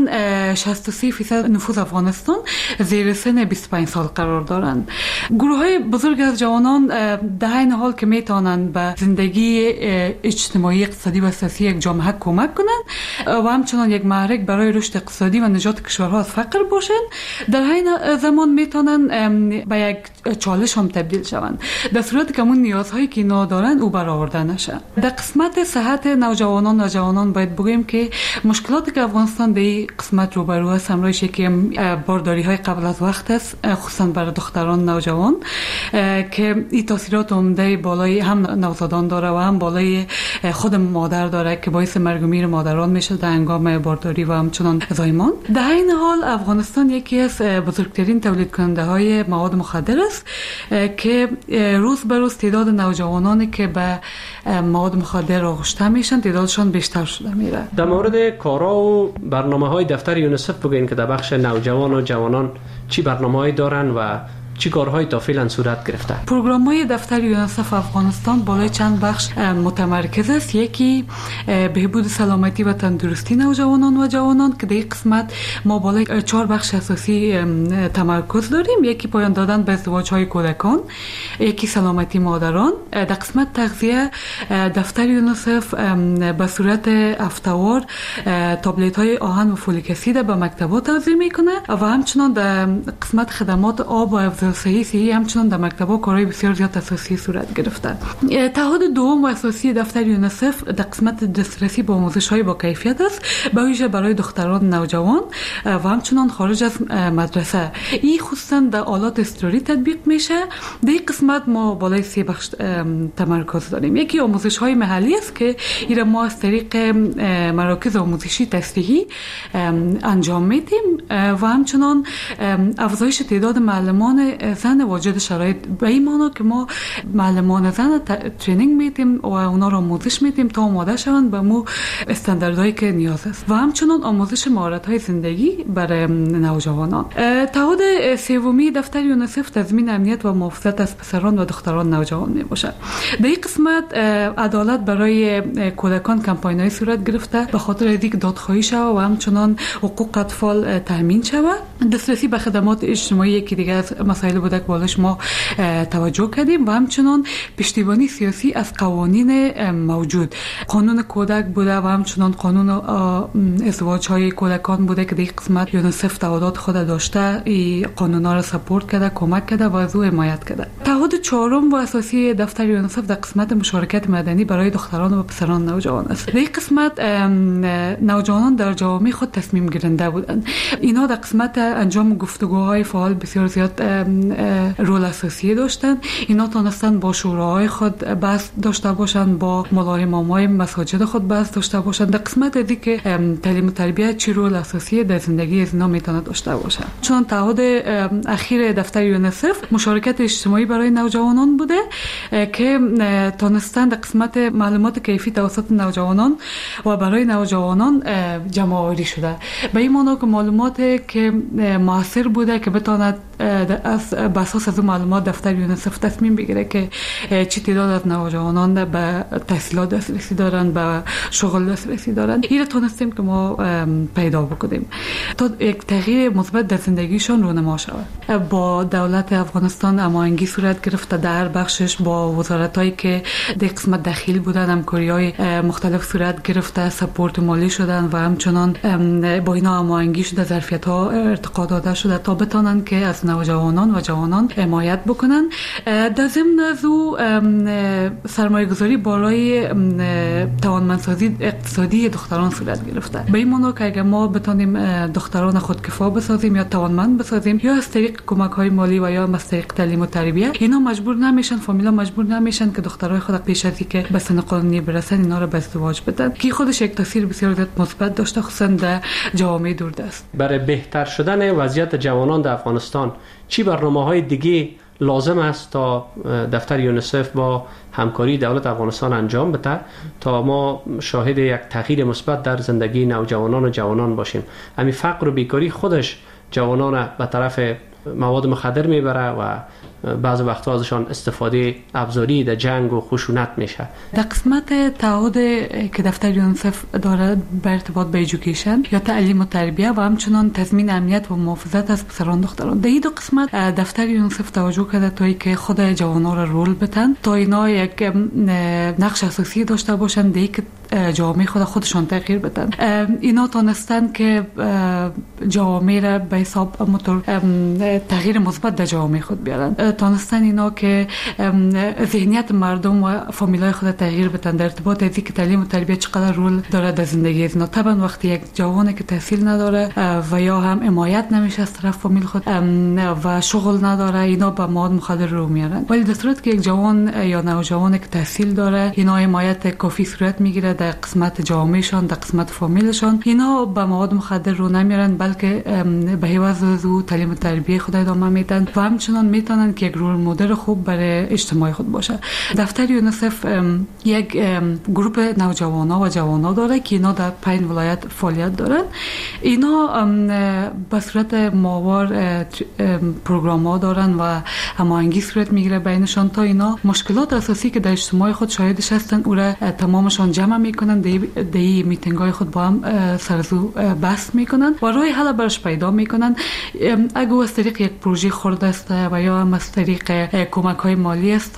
63% نفوذ افغانستان زیر سن 25 سال قرار دارند. گروه‌های بزرگ از جوانان در این حال که میتوانند به زندگی اجتماعی، اقتصادی و سیاسی یک جامعه کمک کنند و همچنان یک محرک برای رشد اقتصادی و نجات کشورها از فقر باشند، در این زمان میتوانند به یک چالش هم تبدیل شوند در صورتی که اون نیازهایی که اینا دارند او برآورده نشه. در قسمت صحت نوجوانان و جوانان باید بگویم که مشکلاتی که افغانستان در این قسمت روبرو است، همراهش یکی بارداری‌های قبل از وقت است، خصوصا برای دختران نوجوان که این تاثیرات عمده بالای هم نوزادان داره و هم بالای خود مادر داره که باعث مرگ و میر مادران میشه در هنگام بارداری و همچنان زایمان. در این حال افغانستان یکی از بزرگترین تولید کننده های مواد مخدر است که روز به روز تعداد نوجوانانی که به مواد مخدر آغشته میشن تعدادشان بیشتر شده میره. در مورد کارا و برنامه‌های دفتر یونیسف بگوین که در بخش نوجوان و جوانان چی برنامه‌ای دارن و چی کارهای تا فعلا صورت گرفته؟ پروگرام‌های دفتر یونیسف افغانستان بالای چند بخش متمرکز است. یکی بهبود سلامتی و تندرستی نوجوانان و جوانان که در این قسمت ما بالای 4 بخش اساسی تمرکز داریم. یکی پایان دادن به ازدواج‌های کودکان، یکی سلامتی مادران. در قسمت تغذیه دفتر یونیسف به صورت هفته‌وار تابلت‌های آهن و فولیک اسید به مکتبات توزیع می‌کنه و همچنان در قسمت خدمات آب و صحیح همچنان در مکتب‌ها کارهای بسیار زیاد اساسی صورت گرفته. تعهد دوم و اساسی دفتر یونیسف در قسمت دسترسی به آموزش‌های با کیفیت است، به ویژه برای دختران نوجوان و همچنان خارج از مدرسه. این خصوصا در آلات اضطراری تطبیق میشه. در این قسمت ما بالای 3 بخش تمرکز داریم. یکی آموزش‌های محلی است که این ما از طریق مراکز آموزشی تصحیحی انجام میدیم و همچنان افزایش تعداد معلمان زن واجد شرایط به این معنا که ما معلمان زن ترینینگ میدیم و اونا را آموزش میدیم تا آماده شوند به مو استانداردهایی که نیاز است و همچنان آموزش مهارت‌های زندگی برای نوجوانان. تعهد سومی دفتر یونیسف تضمین امنیت و محافظت از پسران و دختران نوجوان میباشد. در این قسمت عدالت برای کودکان کمپاین‌های صورت گرفته به خاطر اینکه دادخواهی شود و همچنان حقوق اطفال تامین شود. دسترسی به خدمات اجتماعی که دیگه از مسائل بوده که بالش ما توجه کردیم و همچنان پشتیبانی سیاسی از قوانین موجود. قانون کودک بوده و همچنان قانون ازدواج‌های کودکان بوده که در این قسمت یونیسف تعهدات خود داشته، این قانونا را سپورت کرده، کمک کرده و از او حمایت کرده. تعهد چهارم و اساسی دفتر یونیسف در قسمت مشارکت مدنی برای دختران و پسران نوجوان است. در این قسمت نوجوانان در جوامع خود تصمیم گیرنده بودند. اینا در قسمت انجام گفتگوهای فعال بسیار زیاد رول اساسی داشتند. اینا تونستند با شوراهای خود بحث داشته باشند، با مولای امامای مساجد خود بحث داشته باشند. در قسمت دیگه که تعلیم و تربیت چه رول اساسی در زندگی از اینا میتونه داشته باشه. چون تعهد اخیر دفتر یونیسف مشارکت اجتماعی برای نوجوانان بوده که تونستند در قسمت معلومات کیفی توسط نوجوانان و برای نوجوانان جمع آوری شده. به این معنی که معلومات که موثر بوده که بتواند از اساس از معلومات دفتر یونیسف تصمیم بگیره که چه تعداد از نوجوانان به تحصیلات دسترسی دارند، به شغل دسترسی دارند. این تونستیم که ما پیدا بکنیم تا یک تغییر مثبت در زندگیشان رونما شود. با دولت افغانستان هماهنگی صورت گرفته در بخشش با وزارتایی که در قسمت داخل بودن، همکاری‌های مختلف صورت گرفته، سپورت مالی شدن و همچنان با اینا هماهنگی شده، ظرفیت‌ها ارتقا داده شده تا بتونن که از نوجوانان و جوانان حمایت بکنن. در ضمن از او سرمایه‌گذاری بالای توانمندسازی اقتصادی دختران صورت گرفته. به این معنی که اگر ما بتونیم دختران خودکفا بسازیم یا توانمند بسازیم، یا از طریق کمک‌های مالی و یا از طریق تعلیم و تربیت، اینا مجبور نمیشن، فامیلا مجبور نمیشن که دخترای خود پیش از اینکه به سن قانونی برسن اینا رو به ازدواج بدن، که خودش یک تاثیر بسیار زیاد مثبت داشته، خصوصا در جوامع دوردست. برای بهتر شدن وضعیت جوانان در افغانستان چی برنامه‌های دیگه لازم است تا دفتر یونیسف با همکاری دولت افغانستان انجام بده تا ما شاهد یک تغییر مثبت در زندگی نوجوانان و جوانان باشیم؟ همین فقر و بیکاری خودش جوانان به طرف مواد مخدر میبره و بعض وقتا ازشان استفاده ابزاری در جنگ و خشونت میشه. در قسمت تعهد که دفتر یونیسف داره به ارتباط به ایژوکیشن یا تعلیم و تربیت و همچنان تضمین امنیت و محافظت از پسران دختران، در این دو قسمت دفتر یونیسف توجه کرده تا اینکه خود جوانان را رول بدن تا اینا یک نقش اساسی داشته باشن در اینکه جامعه خودشان تغییر بدن. اینا تونستن که جامعه را به حساب تغییر مثبت در جامعه خود بیارن. تونستن اینا که ذهنیت مردم و فامیلای خود تغییر بدن در ارتباط از اینکه تعلیم و تربیت چقدر رول داره در زندگی اینا. طبعا وقتی یک جوانی که تحصیل نداره و یا هم حمایت نمیشه از طرف فامیل خود و شغل نداره، اینا با مواد مخدر رو میارن. ولی در صورت که یک جوان یا نوجوانی که تحصیل داره، اینا حمایت کافی صورت میگیره در قسمت جامعهشان، در قسمت فامیلشان، اینا با مواد مخدر رو نمیارن، بلکه به عوض از او تعلیم و تربیت خود ادامه میدن و همچنان میتونن که یک رول مدل خوب برای اجتماع خود باشه. دفتر یونیسف یک گروه نوجوانا و جوانا داره که اینا در 5 ولایت فعالیت دارن. اینا به صورت ماهوار پروگرام‌ها دارن و هماهنگی صورت میگیره بینشان تا اینا مشکلات اساسی که در اجتماع خود شاهدش هستن او را تمامشان جمع میکنن، در این میتینگ‌های خود با هم سرزو بحث میکنن و راه حل برش پیدا میکنن. اگه از طریق یک پروژه خرد است و یا هم از طریق کمک‌های مالی است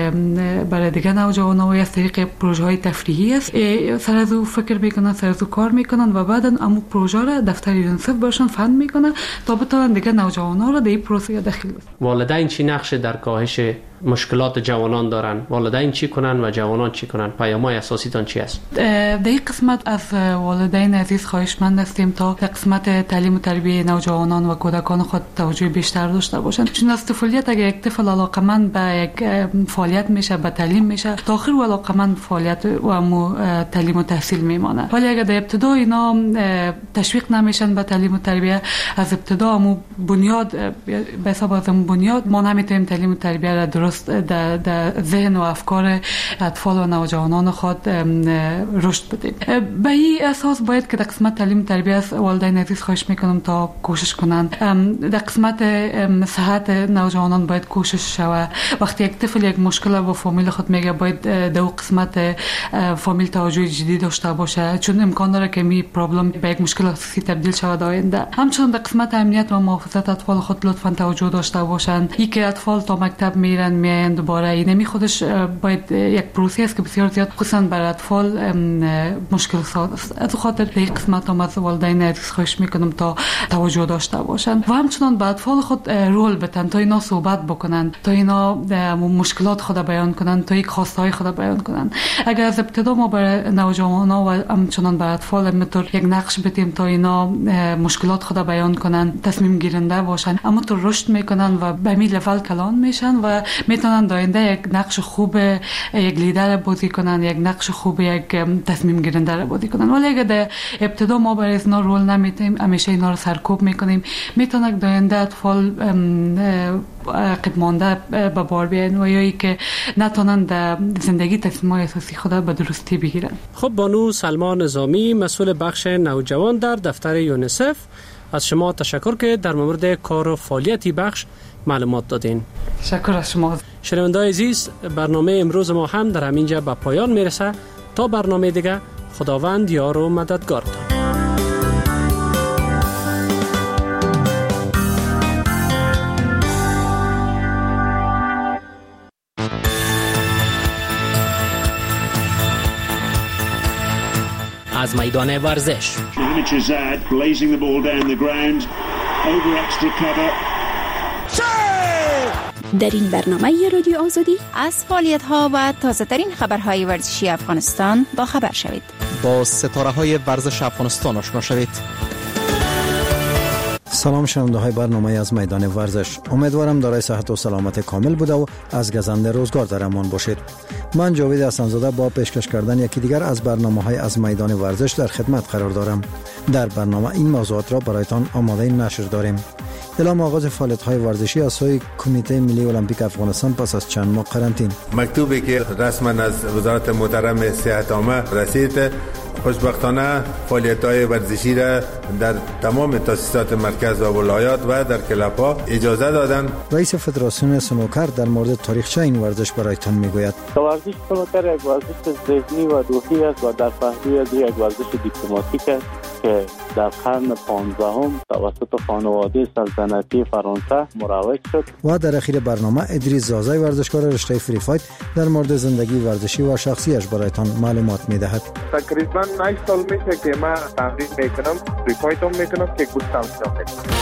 برای دیگر نوجوانان و از طریق پروژه‌های تفریحی است، سرزو فکر میکنن، سرزو کار میکنن و بعداً امو پروژه را دفتر یونیسف برشان فند میکنه تا بتونن دیگر نوجوانان را در این پروسه داخل بشن. والدین چی نقش در کاهش مشکلات جوانان دارن، والدین چی کنن و جوانان چی کنن؟ پیام‌های اساسی تان چی است؟ در این قسمت از والدین عزیز خواهشمند هستیم تا در قسمت تعلیم و تربیت نوجوانان و کودکان خود توجه بیشتر داشته باشند. چون از طفولیت اگر یک طفل علاقمند به یک فعالیت میشه، به تعلیم میشه، تا آخر علاقمند فعالیت و تعلیم و تحصیل میمانه. ولی اگر در ابتدا اینا تشویق نمیشن به تعلیم و تربیت، از ابتدا بنیاد به حساب از بنیاد ما نمیتونیم تعلیم و تربیت را درست در ذهن و افکار اطفال و نوجوانان خود رشد بدیم. به این اساس باید که در قسمت تعلیم و تربیت والدین عزیز خواهش میکنم تا کوشش کنند. در قسمت صحت نوجوانان باید کوشش شود. وقتی یک طفل یک مشکل با فامیل خود میگه، باید در قسمت فامیل توجه جدی داشته باشه، چون امکان داره که می پرابلم به یک مشکل اساسی تبدیل شود آینده. همچنین در قسمت امنیت و محافظت اطفال خود لطفاً توجه داشته باشند. این که اطفال تا مکتب میرن میایند دوباره، اینمی خودش باید یک پروسه است که بسیار زیاد خصوصا برای اطفال مشکل ساز است. از خاطر این قسمت هم از والدین عزیز خواهش میکنم تا توجه داشته باشند و همچنین به اطفال خود رول بدن تا اینا صحبت بکنند، تا اینا مشکلات خود بیان کنند، تا یک خواسته های خود بیان کنند. اگر از ابتدا ما برای نوجوانان و همچنین برای اطفال همینطور یک نقش بدیم تا اینا مشکلات خود بیان کنند، تصمیم گیرنده باشند، اما تو رشد میکنن و به می لول کلان میشن و میتونن داینده یک نقش خوب یک لیدر بازی کنن، یک نقش خوب یک تصمیم گیرنده بازی کنن. ولی اگر در ابتدا ما برای اینا رول نمیدیم، همیشه اینا رو سرکوب میکنیم، میتونه داینده اطفال قدمانده به بار بیاین و یا ای که نتونن در زندگی تصمیم‌های اساسی خود به درستی بگیرن. خب بانو سلما نظامی، مسئول بخش نوجوان در دفتر یونیسف، از شما تشکر که در مورد کار و فعالیتی بخش معلومات دادین. تشکر از شما. شنونده‌های عزیز، برنامه امروز ما هم در همینجا به پایان میرسه. تا برنامه دیگه، خداوند یار و مددگارتان. از میدان ورزش در این برنامه رادیو آزادی از فعالیت‌ها و تازه‌ترین خبرهای ورزشی افغانستان با خبر شوید. با ستاره‌های ورزش افغانستان آشنا شوید. سلام شنونده های برنامه از میدان ورزش، امیدوارم دارای صحت و سلامت کامل بوده و از گزند روزگار در امان باشید. من جاوید حسن‌زاده با پیشکش کردن یکی دیگر از برنامه های از میدان ورزش در خدمت قرار دارم. در برنامه این موضوعات را برایتان آماده نشر داریم. اعلام آغاز فعالیت‌های ورزشی از سوی کمیته ملی المپیک افغانستان پس از چند ماه قرنطینه. مکتوبی که رسما از وزارت محترم صحت عامه رسید، خوشبختانه فعالیت‌های ورزشی را در تمام تاسیسات مرکز و ولایات و در کلب‌ها اجازه دادند. رئیس فدراسیون سنوکر در مورد تاریخچه این ورزش برایتان میگوید. ورزش سنوکر یک ورزش ذهنی و روحی است و در پهلوی از یک ورزش دیپلماتیک است که در قرن 15 توسط خانواده سلطنتی فرانسه مروج شد. و در اخیر برنامه ادریس زازای ورزشکار رشته فری فایت در مورد زندگی ورزشی و شخصیش برایتان معلومات میدهد. تقریبا 9 سال میشه که من تمرین میکنم، فری فایت هم میکنم که گوشتم شده.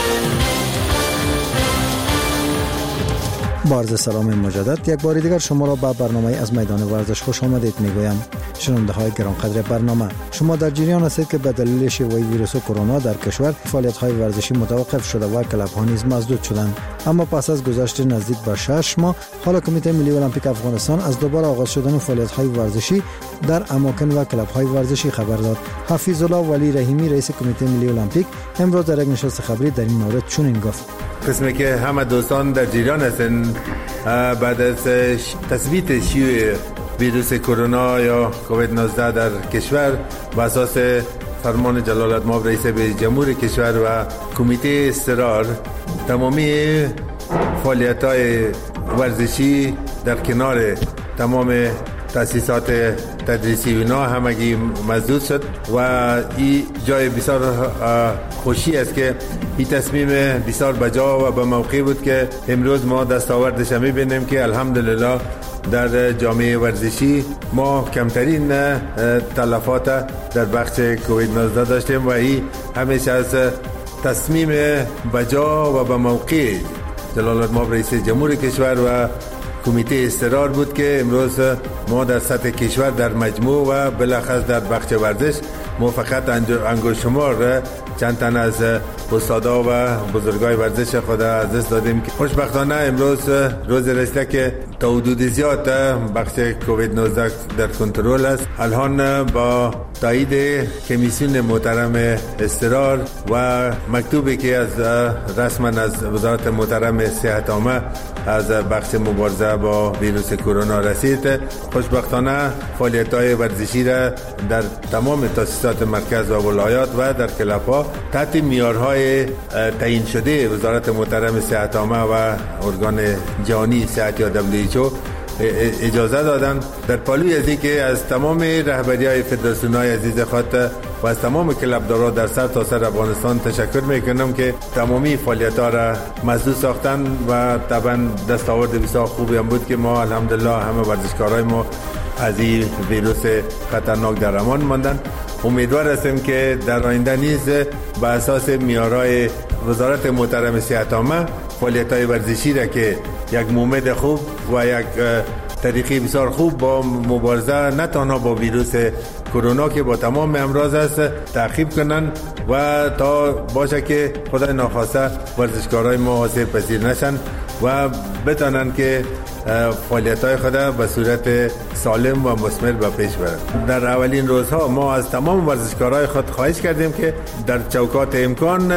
با عرض سلام مجدد یک بار دیگر شما را به برنامه از میدان ورزش خوش آمدید میگویم. شنونده های گرانقدر برنامه، شما در جریان هستید که به دلیل شیوع ویروس کرونا در کشور فعالیت های ورزشی متوقف شده و کلب ها نیز مسدود شدند. اما پس از گذشت نزدیک به 6 ماه، حالا کمیته ملی المپیک افغانستان از دوباره آغاز شدن فعالیت های ورزشی در اماکن و کلب های ورزشی خبر داد. حفیظ الله ولی رحیمی رئیس کمیته ملی المپیک امروز در یک نشست خبری در این مورد چنین گفت: قسمی که همه دوستان در جریان هستند، بعد از تثبیت شیوع ویروس کرونا یا کووید 19 در کشور به اساس فرمان جلالتمآب رئیس جمهور کشور و کمیته اضطرار، تمامی فعالیت‌های ورزشی در کنار تمام تاسیسات تدریسی اینا همگی مسدود شد و این جای بسیار خوشی است که این تصمیم بسیار بجا و به موقع بود که امروز ما دستاوردش می‌بینیم که الحمدلله در جامعه ورزشی ما کمترین تلفات در بخش کووید 19 داشتیم و این همیشه از تصمیم بجا و به موقع جلالتمآب رئیس جمهور کشور و کمیته اضطرار بود که امروز ما در سطح کشور در مجموع و بالاخص در بخش ورزش ما فقط انگشت شمار چند تن از استادا و بزرگای ورزش خود از دست دادیم که خوشبختانه امروز روز رسیده که تا حدود زیاد بخش کووید 19 در کنترل است. الان با تایید کمیسیون محترم اضطرار و مکتوبی که از رسما از وزارت محترم صحت عامه از بخش مبارزه با ویروس کرونا رسید، خوشبختانه فعالیت‌های ورزشی را در تمام تاسیسات مرکز و ولایات و در کلب‌ها تحت معیارهای تعیین شده وزارت محترم صحت عامه و ارگان جهانی صحت یا WHO اجازه دادن. در پالوی از اینکه از تمام رهبری‌های فدراسیون‌های عزیز خود و از تمام کلب‌دارا در سرتاسر افغانستان تشکر میکنم که تمامی فعالیت‌ها را مزدود ساختن و طبعا دستاورد بسیار خوبی هم بود که ما الحمدلله همه ورزشکارای ما از این ویروس خطرناک در امان ماندن. امیدوار هستیم که در آینده نیز به اساس معیارهای وزارت محترم صحت عامه فعالیت‌های ورزشی را که یک مومد خوب و یک طریقی بسیار خوب با مبارزه نه تنها با ویروس کرونا که با تمام امراض است تعقیب کنن و تا باشه که خدای ناخواسته ورزشکارای ما آسیب پذیر نشن و بتونن که فعالیت‌های خود به صورت سالم و مثمر به پیش برند. در اولین روزها ما از تمام ورزشکارای خود خواهش کردیم که در چوکات امکان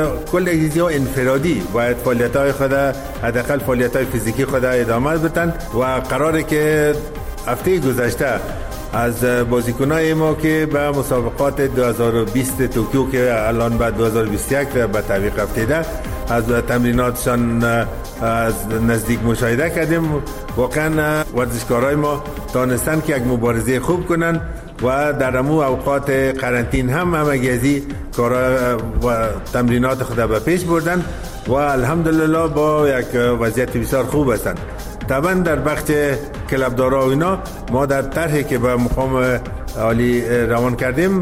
کل اجزا انفرادی باید فعالیت‌های خود حداقل فعالیت‌های فیزیکی خود ادامه بدن و قراره که هفته گذشته از بازیکنای ما که به مسابقات 2020 توکیو که الان بعد 2021 به تعویق افتاده از تمریناتشان از نزدیک مشاهده کردیم. واقعا ورزشکارای ما دانستن که یک مبارزه خوب کنن و در امو اوقات قرنطین هم همگیزی کارا و تمرینات خود به پیش بردن و الحمدلله با یک وضعیت بسیار خوب هستن. طبعا در بخش کلبدارا و اینا ما در طرحی که به مقام عالی روان کردیم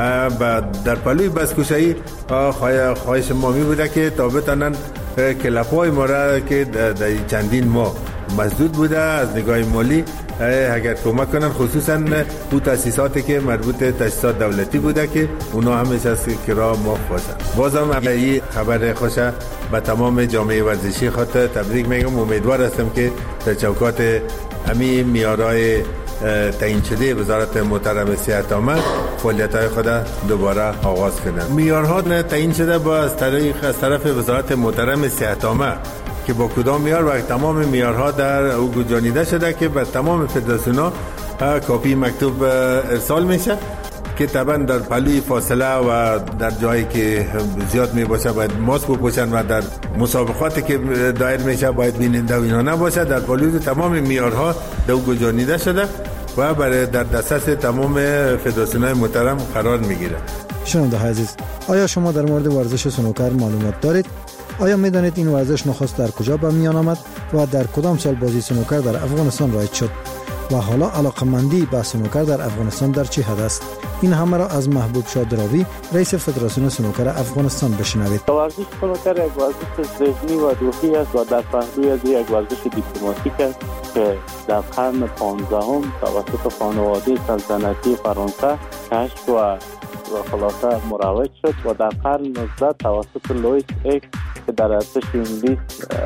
در پلوی بسکوشایی خواهش ما می بوده که تا بتانن کلب‌های ما را که در چندین ماه مسدود بوده از نگاه مالی اگر کمک کنن، خصوصا او تاسیساتی که مربوط تاسیسات دولتی بوده که اونا همیشه از کرا معاف باشن. بازم این خبر خوشه به تمام جامعه ورزشی خود تبریک میگم. امیدوار هستم که در چوکات همین معیارهای تعیین شده وزارت محترم صحت عامه فعالیت‌های خود دوباره آغاز کنند. معیارها تعیین شده با از طرف وزارت محترم صحت عامه که با کدام معیار و تمام معیارها در او گنجانیده شده که به تمام فدراسیون‌ها کاپی مکتوب ارسال میشه که طبعا در پلوی فاصله و در جایی که زیاد می باشه باید ماسک بپوشن و در مسابقاتی که دایر میشه باید بیننده و اینا نباشه. در پلوی تمام معیارها در او گنجانیده شده و برای در دسترس تمام فدراسیون‌های محترم قرار میگیره. شنونده عزیز، آیا شما در مورد ورزش سنوکر معلومات دارید؟ آیا میدانید این ورزش نخست در کجا به میان آمد و در کدام سال بازی سنوکر در افغانستان رایج شد و حالا علاقمندی به سنوکر در افغانستان در چه حد است؟ این همه را از محبوب شاه دراوی، رئیس فدراسیون سنوکر افغانستان بشنوید. ورزش سنوکر یک ورزش ذهنی و روحی است و در پهلوی از یک ورزش دیپلماتیک است که در قرن 15 توسط خانواده سلطنتی فرانسه کشف و خلاصه مروج شد و در قرن 19 توسط لوئیس اکس که در ارتش انگلیس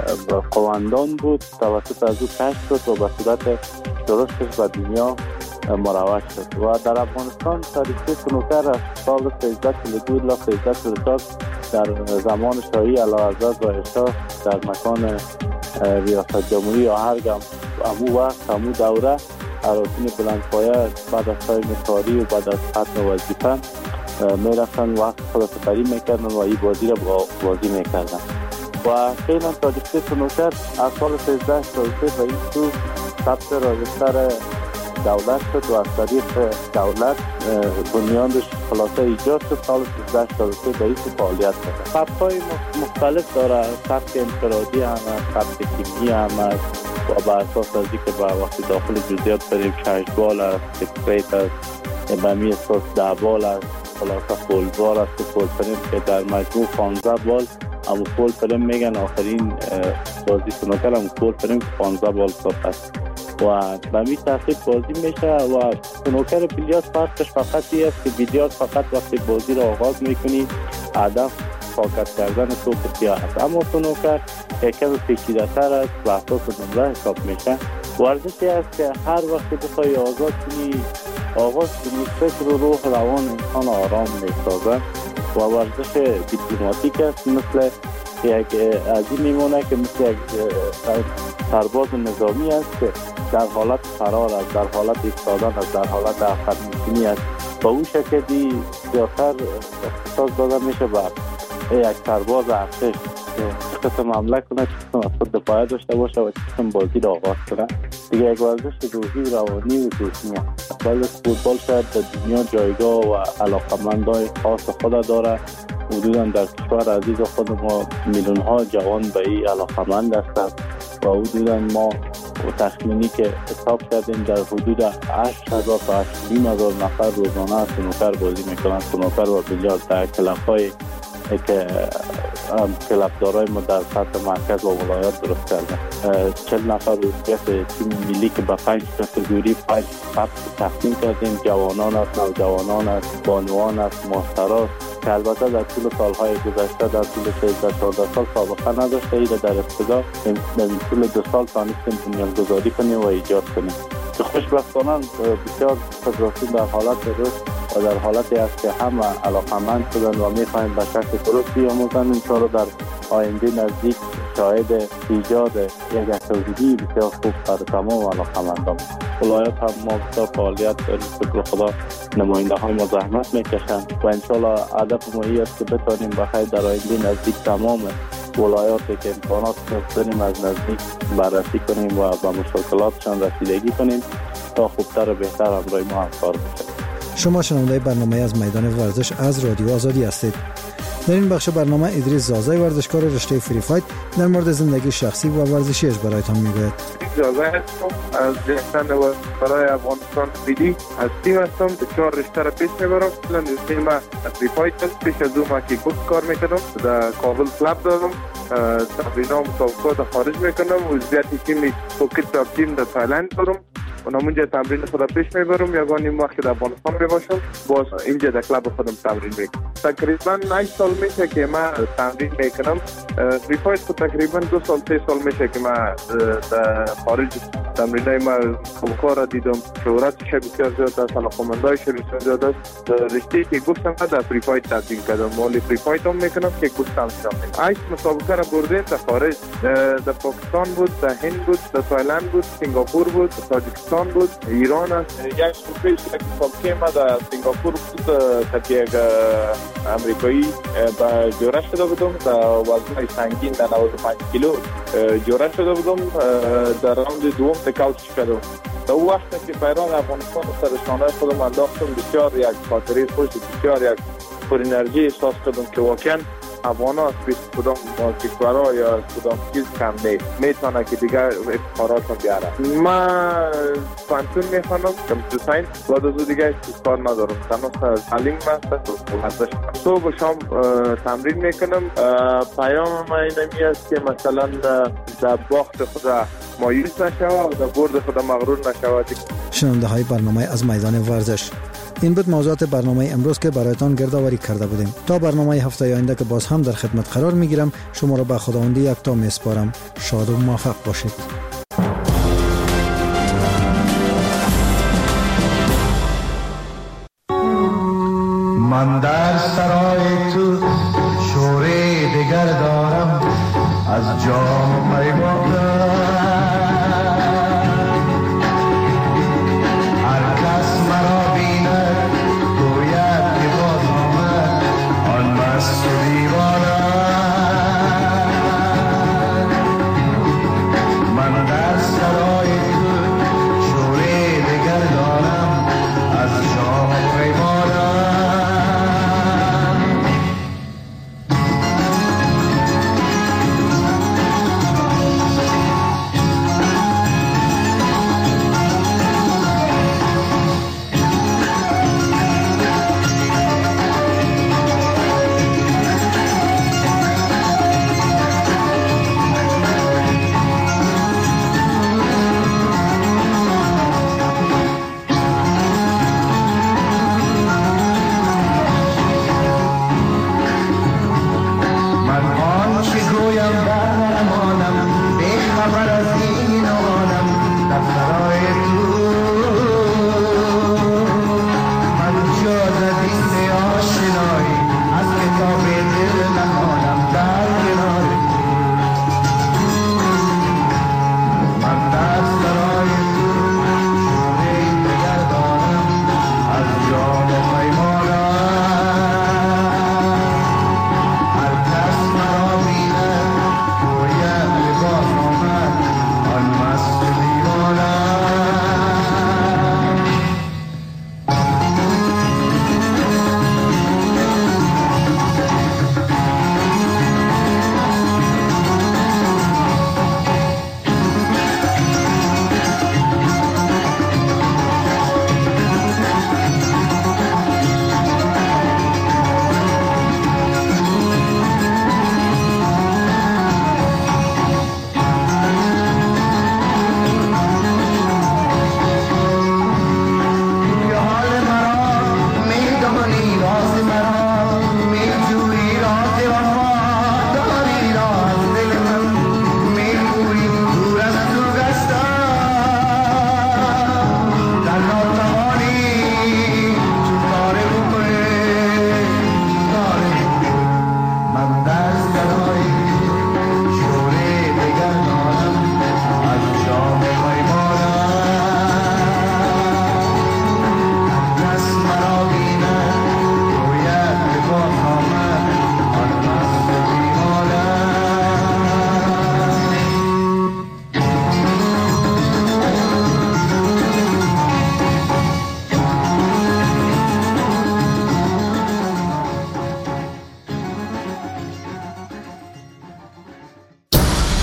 قواندان بود توسط از او کشف شد و به صورت درستش به دنیا مروج شد و در افغانستان تاریخ سنوکر از سال 1342 الی 1344 در زمان شاهی اعلیحضرت و شاه در مکان ریاست جمهوری آهرگم امو وقت امو دوره اراسین بلندپایه بعد از تایم کاری و بعد از ختم وظیفه میرفتن وقت خلاصه‌کاری میکردن و این بازی را بازی میکردن و فعلا تاریخ سنوکر از سال 1343 و این تو ثبت راجستر دولت شد و از طریق دولت بنیانش خلاصه ایجاد شد. سال 1343 به این فعالیت کرد. سبک‌های مختلف داره، سبک انفرادی هم هست، سبک تیمی هم هست و به اساس از اینکه با وقتی داخل جزئیات بریم 6 بال است، سکریت است، به می اساس 10 بال است، خلاصه فول بال است، فول پرینت که در مجموع 15 بال اموکول فیلم میگن آخرین بازی سنوکر اموکول فیلم که 15 بال ساخت است و به می ترتیب بازی میشه و سنوکر بیلیارد فرقش فقط این است که بیلیارد فقط وقتی بازی را آغاز میکنی هدف پاکت کردن توپ سیاه است، اما سنوکر یکم پیچیده تر است و اساس نمره حساب میشه. ورزشی است که هر وقت بخوای آغاز کنی فکر و روح روان انسان آرام میسازه و ورزش دیپلماتیک است، مثل یک از این میمونه که مثل یک سرباز نظامی است که در حالت فرار است، در حالت ایستادن است، در حالت عقب نشینی است. با اون شکلی زیادتر اختصاص داده میشه به یک سرباز ارتش که قسم حمله کنه، چه قسم از خود دفاع داشته باشه و چه قسم بازی را آغاز کنه. دیگه یک ورزش روحی، روانی و ذهنی است. ولی فوتبال شاید در دنیا جایگاه و علاقمندای خاص خود داره. حدودا در کشور عزیز خود ما میلیون ها جوان به این علاقمند هستند و حدودا ما تخمینی که حساب کردیم در حدود 8,000 تا 8,500 نفر روزانه سنوکر بازی میکنند. سنوکر و بیلیارد در کلب‌های که کلبدارای ما در سطح مرکز و ولایات درست کردن. 40 نفر عضویت تیم ملی که به 5 کاتگوری 5 فصل تقسیم کردیم. جوانان است، نوجوانان است، بانوان است، ماستراست که البته در طول سالهای گذشته در طول 13-14 سال سابقه نداشته. ایره در ابتدا در طول 2 سال تانستیم بنیانگذاری کنیم و ایجاد کنیم که خوشبختانه بسیار فدراسیون در حالت رشد و در حالتی است که همه علاقمند شدن و می‌خواهیم به شکل درست بیاموزن. انشاءالله در آینده نزدیک شاهد ایجاد یک اکتیویتی بسیار خوب برای تمام علاقمندان. ولایات هم ما بسیار فعالیت داریم، شکر خدا نماینده های ما زحمت میکشند و انشاءالله هدف ما این است که بتوانیم بخیر در آینده نزدیک تمام ولایاتی که امکانات داریم از نزدیک بررسی کنیم و به مشکلاتشان رسیدگی کنیم تا خوبتر و بهتر همراه ما همکار بشیم. شما شنونده برنامه از میدان ورزش از رادیو آزادی هستید. در این بخش برنامه ادریس زازای ورزشکار رشته فری فایت در مورد زندگی شخصی و ورزشیش برایتان میگوید. زازای هستم از جهتن و برای افغانستان فیدی هستم. 4 رشته را پیش میبرم. رشته ما فری فایت است. پیش از او ما کیک بوکس کار میکنم. در کابل کلاب دارم. تمرینام مسابقات خارج میکنم. عضویت تیم پوکت تاپ تیم در تایلند دارم. و نمونجا تمرین خدا پیش میبرم. یگانی وقت در افغانستان میباشم باز اینجا در کلاب خودم تمرین میکنم. تقریبا 8 سال میشه که من تمرین میکنم. فری فایت خود تقریبا 2 سال 3 سال میشه که من در خارج تمرینای ما کار دیدم. شهرتش بسیار زیاد است، علاقمندایش بسیار زیاد است. رشته کیک بوکس هم در فری فایت تمرین کردم. ولی فری فایت هم میکنم، کیک بوکس هم میکنم. 8 مسابقه را بردیم در خارج. در پاکستان بود، در هند بود، در تایلند بود، سنگاپور بود، تاجیکستان بود، ایران است. یک مسابقه ما در سنگاپور بود که یک امریکایی با جوره شده بودم در وزن سنگین در 95 کیلو جوره شده بودم. در راوند دوم تکاوت کردم. در اون وقت که بیرون افغانستان سر شانه خودم انداختم بسیار یک خاطره خوش، بسیار یک پر انرژی احساس کردم که واقعا افغانا از پیش کدام کشورها یا کدام چیز کم نیست، میتونه که دیگر افتخارات هم بیاره. من فانتون میخوانم کمپیوتر ساینس، بعد از دیگه کار ندارم، تنها تعلیم هست. صبح و شام تمرین میکنم. پیام من اینمی است که مثلا در باخت خود مایوس نشوه و در برد خود مغرور نشوه. شنونده های برنامه از میدان ورزش، این بود موضوعات برنامه امروز که برایتان گردآوری کرده بودیم. تا برنامه هفته آینده که باز هم در خدمت قرار میگیرم، شما را به خداوندی یکتا میسپارم. شاد و موفق باشید. من در سرای تو شوری دیگر دارم، از جام میوه